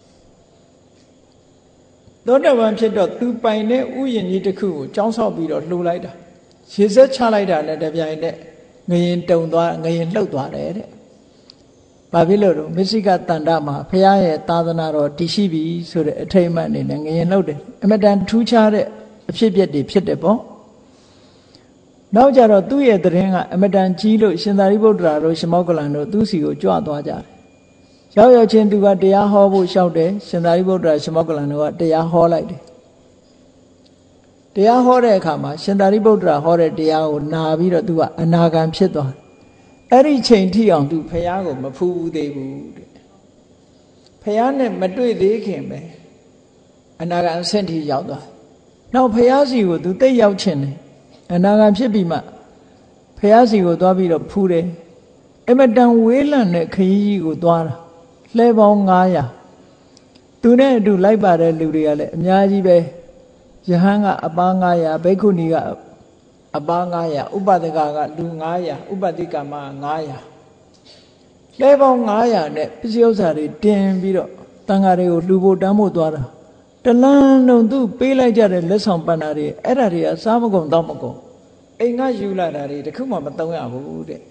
Speaker 1: သောတာပန်ဖြစ်တော့သူပိုင်တဲ့ဥယျာဉ်ကြီးတစ်ခုကိုကျောင်းဆောက်ပြီးတော့လှူလိုက်တာရေစက်ချလိုက်တာနဲ့တပြိုင်တည်းငရင်တုံသွားငရင်လှုပ်သွားတယ်တဲ့ဘာဖြစ်လို့တော့မစ္စိကတန္တမှာဘုရားရဲ့သာသနာတော်တည်ရှိပြီဆိုတဲ့အထိမ်းအမှတ်အနေနဲ့ငရင်လှုပ်တယ်အမတန်ထူးခြားတဲ့အဖြစ်အပျက်တွေဖြစ်တယ်ပေါ့နောက်ကြတော့သူ့ရဲ့သတင်းကအမတန်ကြီးလို့ရှင်သာရိပုတ္တရာတို့ရှမောက္ကလန်တို့သူ့စီကိုကြွသွားကြတယ်ရောက်ချင်းသူကတရားဟောဖို့လျှောက်တယ်ရှင်သာရိပုတ္တရာရှမောက္ကလန်တို့ကတရားဟောလိုက်တယ်တရားဟောတဲ့အခါမှာရှင်သာရိပုတ္တရာဟောတဲ့တရားကိုနာပြီးတော့သူကအနာဂံဖြစ်သွားတယ်အဲ့ဒီချိန်ထိအောင်သူဖះကိုမဖူးဘူးသေးဘူးတဲ့ဖះနဲ့မတွေ့သေးခင်ပဲအနာဂံအဆင့်ထိရောက်သွားနောက်ဖះစီကိုသူတိတ်ရောက်ချင်တယ်အနာဂံဖြစ်ပြီးမှဖះစီကိုသွားပြီးတော့ဖူးတယ်အမတန်ဝေးလံတဲ့ခရီးကြီးကိုသွားတာလှဲပေါင်း900သူနဲ့အတူလိုက်ပါတဲ့လူတွေကလည်းအများကြီးပဲယဟန်ကအပါ900ဘိက္ခုနီကအပါ900ဥပဒကကလူ900ဥပတိကမ900လဲပေါင်း900နဲ့ပစ္စည်းဥစ္စာတွေတင်ပြီးတော့တန်ဃာတွေကိုလှူဖို့တန်းဖို့သွားတာတလန်းလုံးသူပေးလိုက်ကြတဲ့လက်ဆောင်ပန္နာတွေအဲ့ဒါတွေကစားမကုန်တော့မကုန်အိမ်ကယူလာတာတွေတခုမှမသုံးရဘူးတဲ့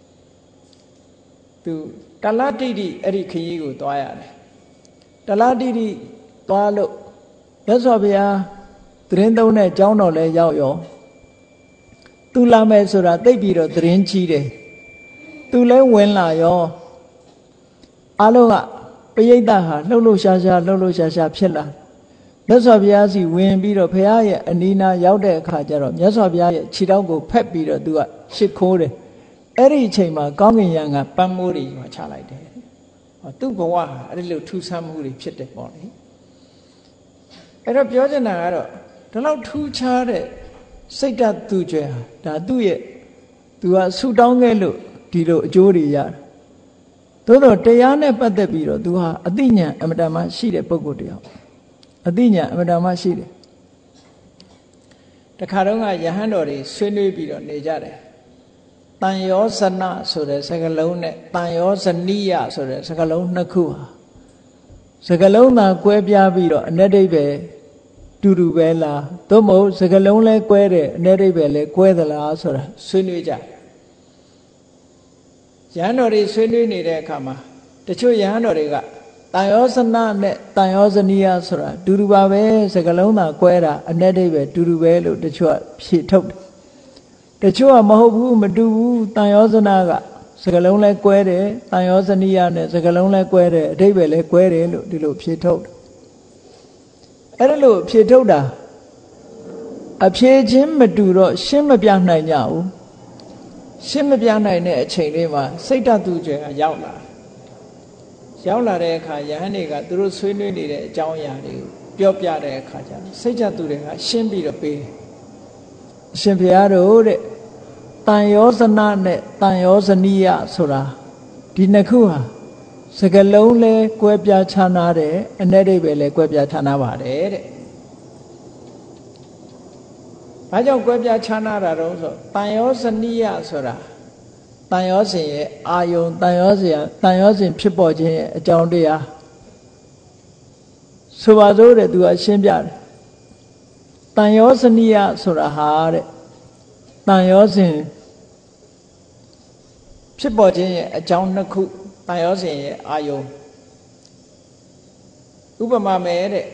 Speaker 1: သူတလတိတိအဲ့ဒီခရီးကိုသွားရတယ်တလတိတိသွားလို့မြတ်စွာဘုရားသတင်းသုံးတဲ့ကျောင်းတော်လဲရောက်ရောသူလာမယ်ဆိုတာသိပြီးတော့သတင်းကြီးတယ်သူလဲဝင်လာရောအလုံးကပရိသတ်ဟာလှုပ်လှုပ်ရှားရှားဖြစ်လာမြတ်စွာဘုရားစီဝင်ပြီးတော့ဘုရားရဲ့အနီးနားရောက်တဲ့အခါကျတော့မြတ်စွာဘုရားရဲ့ခြေထောက်ကိုဖက်ပြီးတော့သူကရှ िख ိုးတယ်အဲ့ဒီအချိန်မှာကောင်းကင်ယံကပန်းမိုးတွေရွာချလိုက်တယ်ဟောသူ့ဘဝဟာအဲ့ဒီလိုထူဆန်းမှုတွေဖြစ်တယ်ပေါ့လေအဲ့တော့ပြောချင်တာကတော့ဒီလောက်ထူးခြားတဲ့စိတ်ဓာတ်သူကျွဲဟာဒါသူ့ရဲ့သူကဆူတောင်းခဲ့လို့ဒီလိုအကျိုးတွေရတယ်သို့တော့တရားနဲ့ပတ်သက်ပြီးတော့သူဟာအသိဉာဏ်အမတန်မှရှိတဲ့ပုဂ္ဂိုလ်တယောက်အသိဉာဏ်အမတန်မှရှိတယ်တခါတော့ကယဟန်တော်တွေဆွေးနွေးပြီးတော့နေကြတယ်တန်ယောဇနဆိုတဲ့စကားလုံးနဲ့တန်ယောဇနိယဆိုတဲ့စကားလုံးနှစ်ခုဟာစကားလုံးသာကွဲပြားပြီးတော့အ내ဒိဗ္ဗေတူတူပဲလားသို့မဟုတ်စကားလုံးလဲကွဲတယ်အ내ဒိဗ္ဗေလဲကွဲသလားဆိုတာဆွေးနွေးကြယဟန်တော်တွေဆွေးနွေးနေတဲ့အခါမှာတချို့ယဟန်တော်တွေကတန်ယောဇနနဲ့တန်ယောဇနိယဆိုတာတူတူပါပဲစကားလုံးသာကွဲတာအ내ဒိဗ္ဗေတူတူပဲလို့တချို့ဖြေထုတ်တယ်တချို့ကမဟုတ်ဘူးမတူဘူးတန်ယောဇနကစကားလုံးလဲကွဲတယ်တန်ယောဇနိယနဲ့စကားလုံးလဲကွဲတယ်အဓိပ္ပာယ်လဲကွဲတယ်လို့ဒီလိုဖြေထုတ်တယ်အဲ့ဒါလို့ဖြေထုတ်တာအဖြေချင်းမတူတော့ရှင်းမပြနိုင်ကြဘူးရှင်းမပြနိုင်တဲ့အချိန်လေးမှာစိတ်ဓာတ်သူကျွဲကရောက်လာတဲ့အခါယဟန်တွေကသူတို့ဆွေးနွေးနေတဲ့အကြောင်းအရာတွေကိုပြောပြတဲ့အခါကျတော့စိတ်ဓာတ်သူတွေကရှင်းပြီးတော့ပေးတယ်အရှင်ဘုရားတို့တဲ့တန်ယောဇနနဲ့တန်ယောဇနိယဆိုတာဒီနှစ်ခုဟာယစကလုံးလဲကွဲပြားခြားနားတယ်အ내အိဗယ်လဲကွဲပြားခြားနားပါတယ်တဲ့ဘာကြောင့်ကွဲပြားခြားနားတာတော့ဆိုတန်ရောဇနိယဆိုတာတန်ရောစဉ်ရဲ့အာယုံတန်ရောစဉ်ဖြစ်ပေါ်ခြင်းရဲ့အကြောင်းတရားဆိုပါစို့တဲ့သူကရှင်းပြတယ်တန်ရောဇနိယဆိုတာဟာတဲ့တန်ရောစဉ်ဖြစ်ပေါ်ခြင်းရဲ့အကြောင်းနှစ်ခုတန်ရောစဉ်ရဲ့အာယုံဥပမာမဲ့တဲ့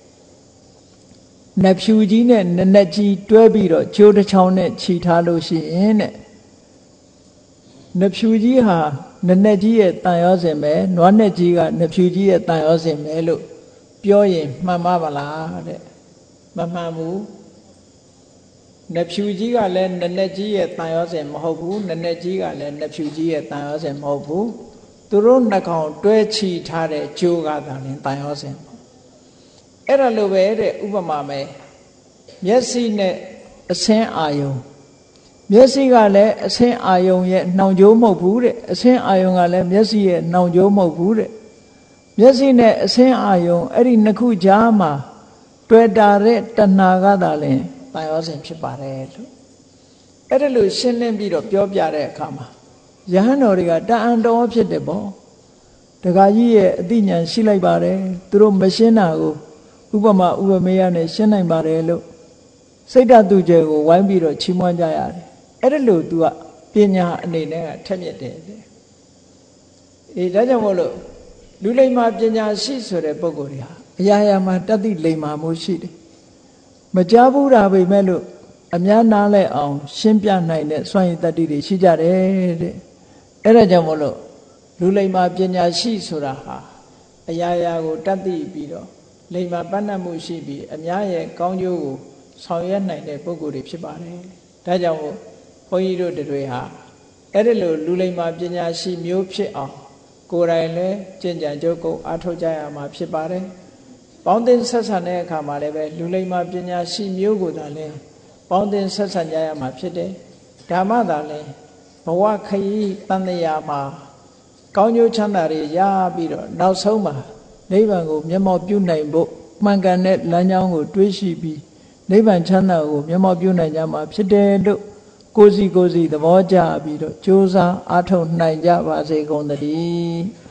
Speaker 1: နဖြူကြီးနဲ့နနက်ကြီးတွဲပြီးတော့ကျိုးတစ်ချောင်းနဲ့ခြိထားလို့ရှိရင်တဲ့နဖြူကြီးဟာနနက်ကြီးရဲ့တန်ရောစဉ်ပဲနွားနက်ကြီးကနဖြူကြီးရဲ့တန်ရောစဉ်ပဲလို့ပြောရင်မှန်ပါမလားတဲ့မမှန်ဘူးနဖြူကြီးကလည်းနနက်ကြီးရဲ့တန်ရောစဉ်မဟုတ်ဘူးနနက်ကြီးကလည်းနဖြူကြီးရဲ့တန်ရောစဉ်မဟုတ်ဘူးသူတို့နှစ်ကောင်တွဲခြိထားတဲ့ကျိုးကသာလျှင်တန်ရောစဉ်အဲ့ဒါလိုပဲတဲ့ဥပမာမဲ့မျက်စိနဲ့အဆင်းအာယုံမျက်စိကလည်းအဆင်းအာယုံရဲ့နှောင်ကြိုးမဟုတ်ဘူးတဲ့အဆင်းအာယုံကလည်းမျက်စိရဲ့နှောင်ကြိုးမဟုတ်ဘူးတဲ့မျက်စိနဲ့အဆင်းအာယုံအဲ့ဒီနှစ်ခုကြားမှာတွေ့တာတဲ့တဏှာကသာလျှင်တန်ရောစဉ်ဖြစ်ပါတယ်လို့အဲ့ဒါလို့ရှင်းလင်းပြီးတော့ပြောပြတဲ့အခါမှာယဟန်တော်တွေကတအံတော်ဖြစ်တယ်ပေါ့ဒကာကြီးရဲ့အသိဉာဏ်ရှိလိုက်ပါတယ်သူတို့မရှင်းတာကိုဥပမာဥပမေယနဲ့ရှင်းနိုင်ပါတယ်လို့စိတ်ဓာတ်သူကျဲကိုဝိုင်းပြီးတော့ချီးမွမ်းကြရတယ်အဲ့ဒါလို့ तू ကပညာအနေနဲ့ကထက်မြက်တယ်အေးဒါကြောင့်မို့လို့လူလိမ္မာပညာရှိဆိုတဲ့ပုဂ္ဂိုလ်တွေဟာအရာရာမှာတတ်သိလိမ္မာမှုရှိတယ်မကြားဘူးတာပဲမဲ့လို့အများနားလဲအောင်ရှင်းပြနိုင်တဲ့စွမ်းရည်တတ္တိတွေရှိကြတယ်တဲ့အဲ့ဒါကြောင့်မို့လို့လူလိမ္မာပညာရှိဆိုတာဟာအရာရာကိုတတ်သိပြီးတော့လိမ္မာပန်းတတ်မှုရှိပြီးအများရဲ့ကောင်းကျိုးကိုဆောင်ရွက်နိုင်တဲ့ပုဂ္ဂိုလ်တွေဖြစ်ပါတယ်ဒါကြောင့်မို့ဘုန်းကြီးတို့တွေဟာအဲ့ဒီလိုလူလိမ္မာပညာရှိမျိုးဖြစ်အောင်ကိုယ်တိုင်လည်းကျင့်ကြံကြိုးကုပ်အားထုတ်ကြရမှာဖြစ်ပါတယ်ပေါင်းသင်းဆက်ဆံတဲ့အခါမှာလည်းပဲလူလိမ္မာပညာရှိမျိုးကိုသာလဲပေါင်းသင်းဆက်ဆံကြရမှာဖြစ်တယ်ဓမ္မသာလဲဘဝခရီးတန်တရားမှာကောင်းကျိုးချမ်းသာတွေရပြီးတော့နောက်ဆုံးမှာနိဗ္ဗာန်ကိုမျက်မှောက်ပြုနိုင်ဖို့မှန်ကန်တဲ့လမ်းကြောင်းကိုတွေးရှိပြီးနိဗ္ဗာန်ချမ်းသာကိုမျက်မှောက်ပြုနိုင်ကြမှာဖြစ်တယ်လို့ကိုယ်စီသဘောကျပြီးတော့ကြိုးစားအားထုတ်နိုင်ကြပါစေကုန်သတည်း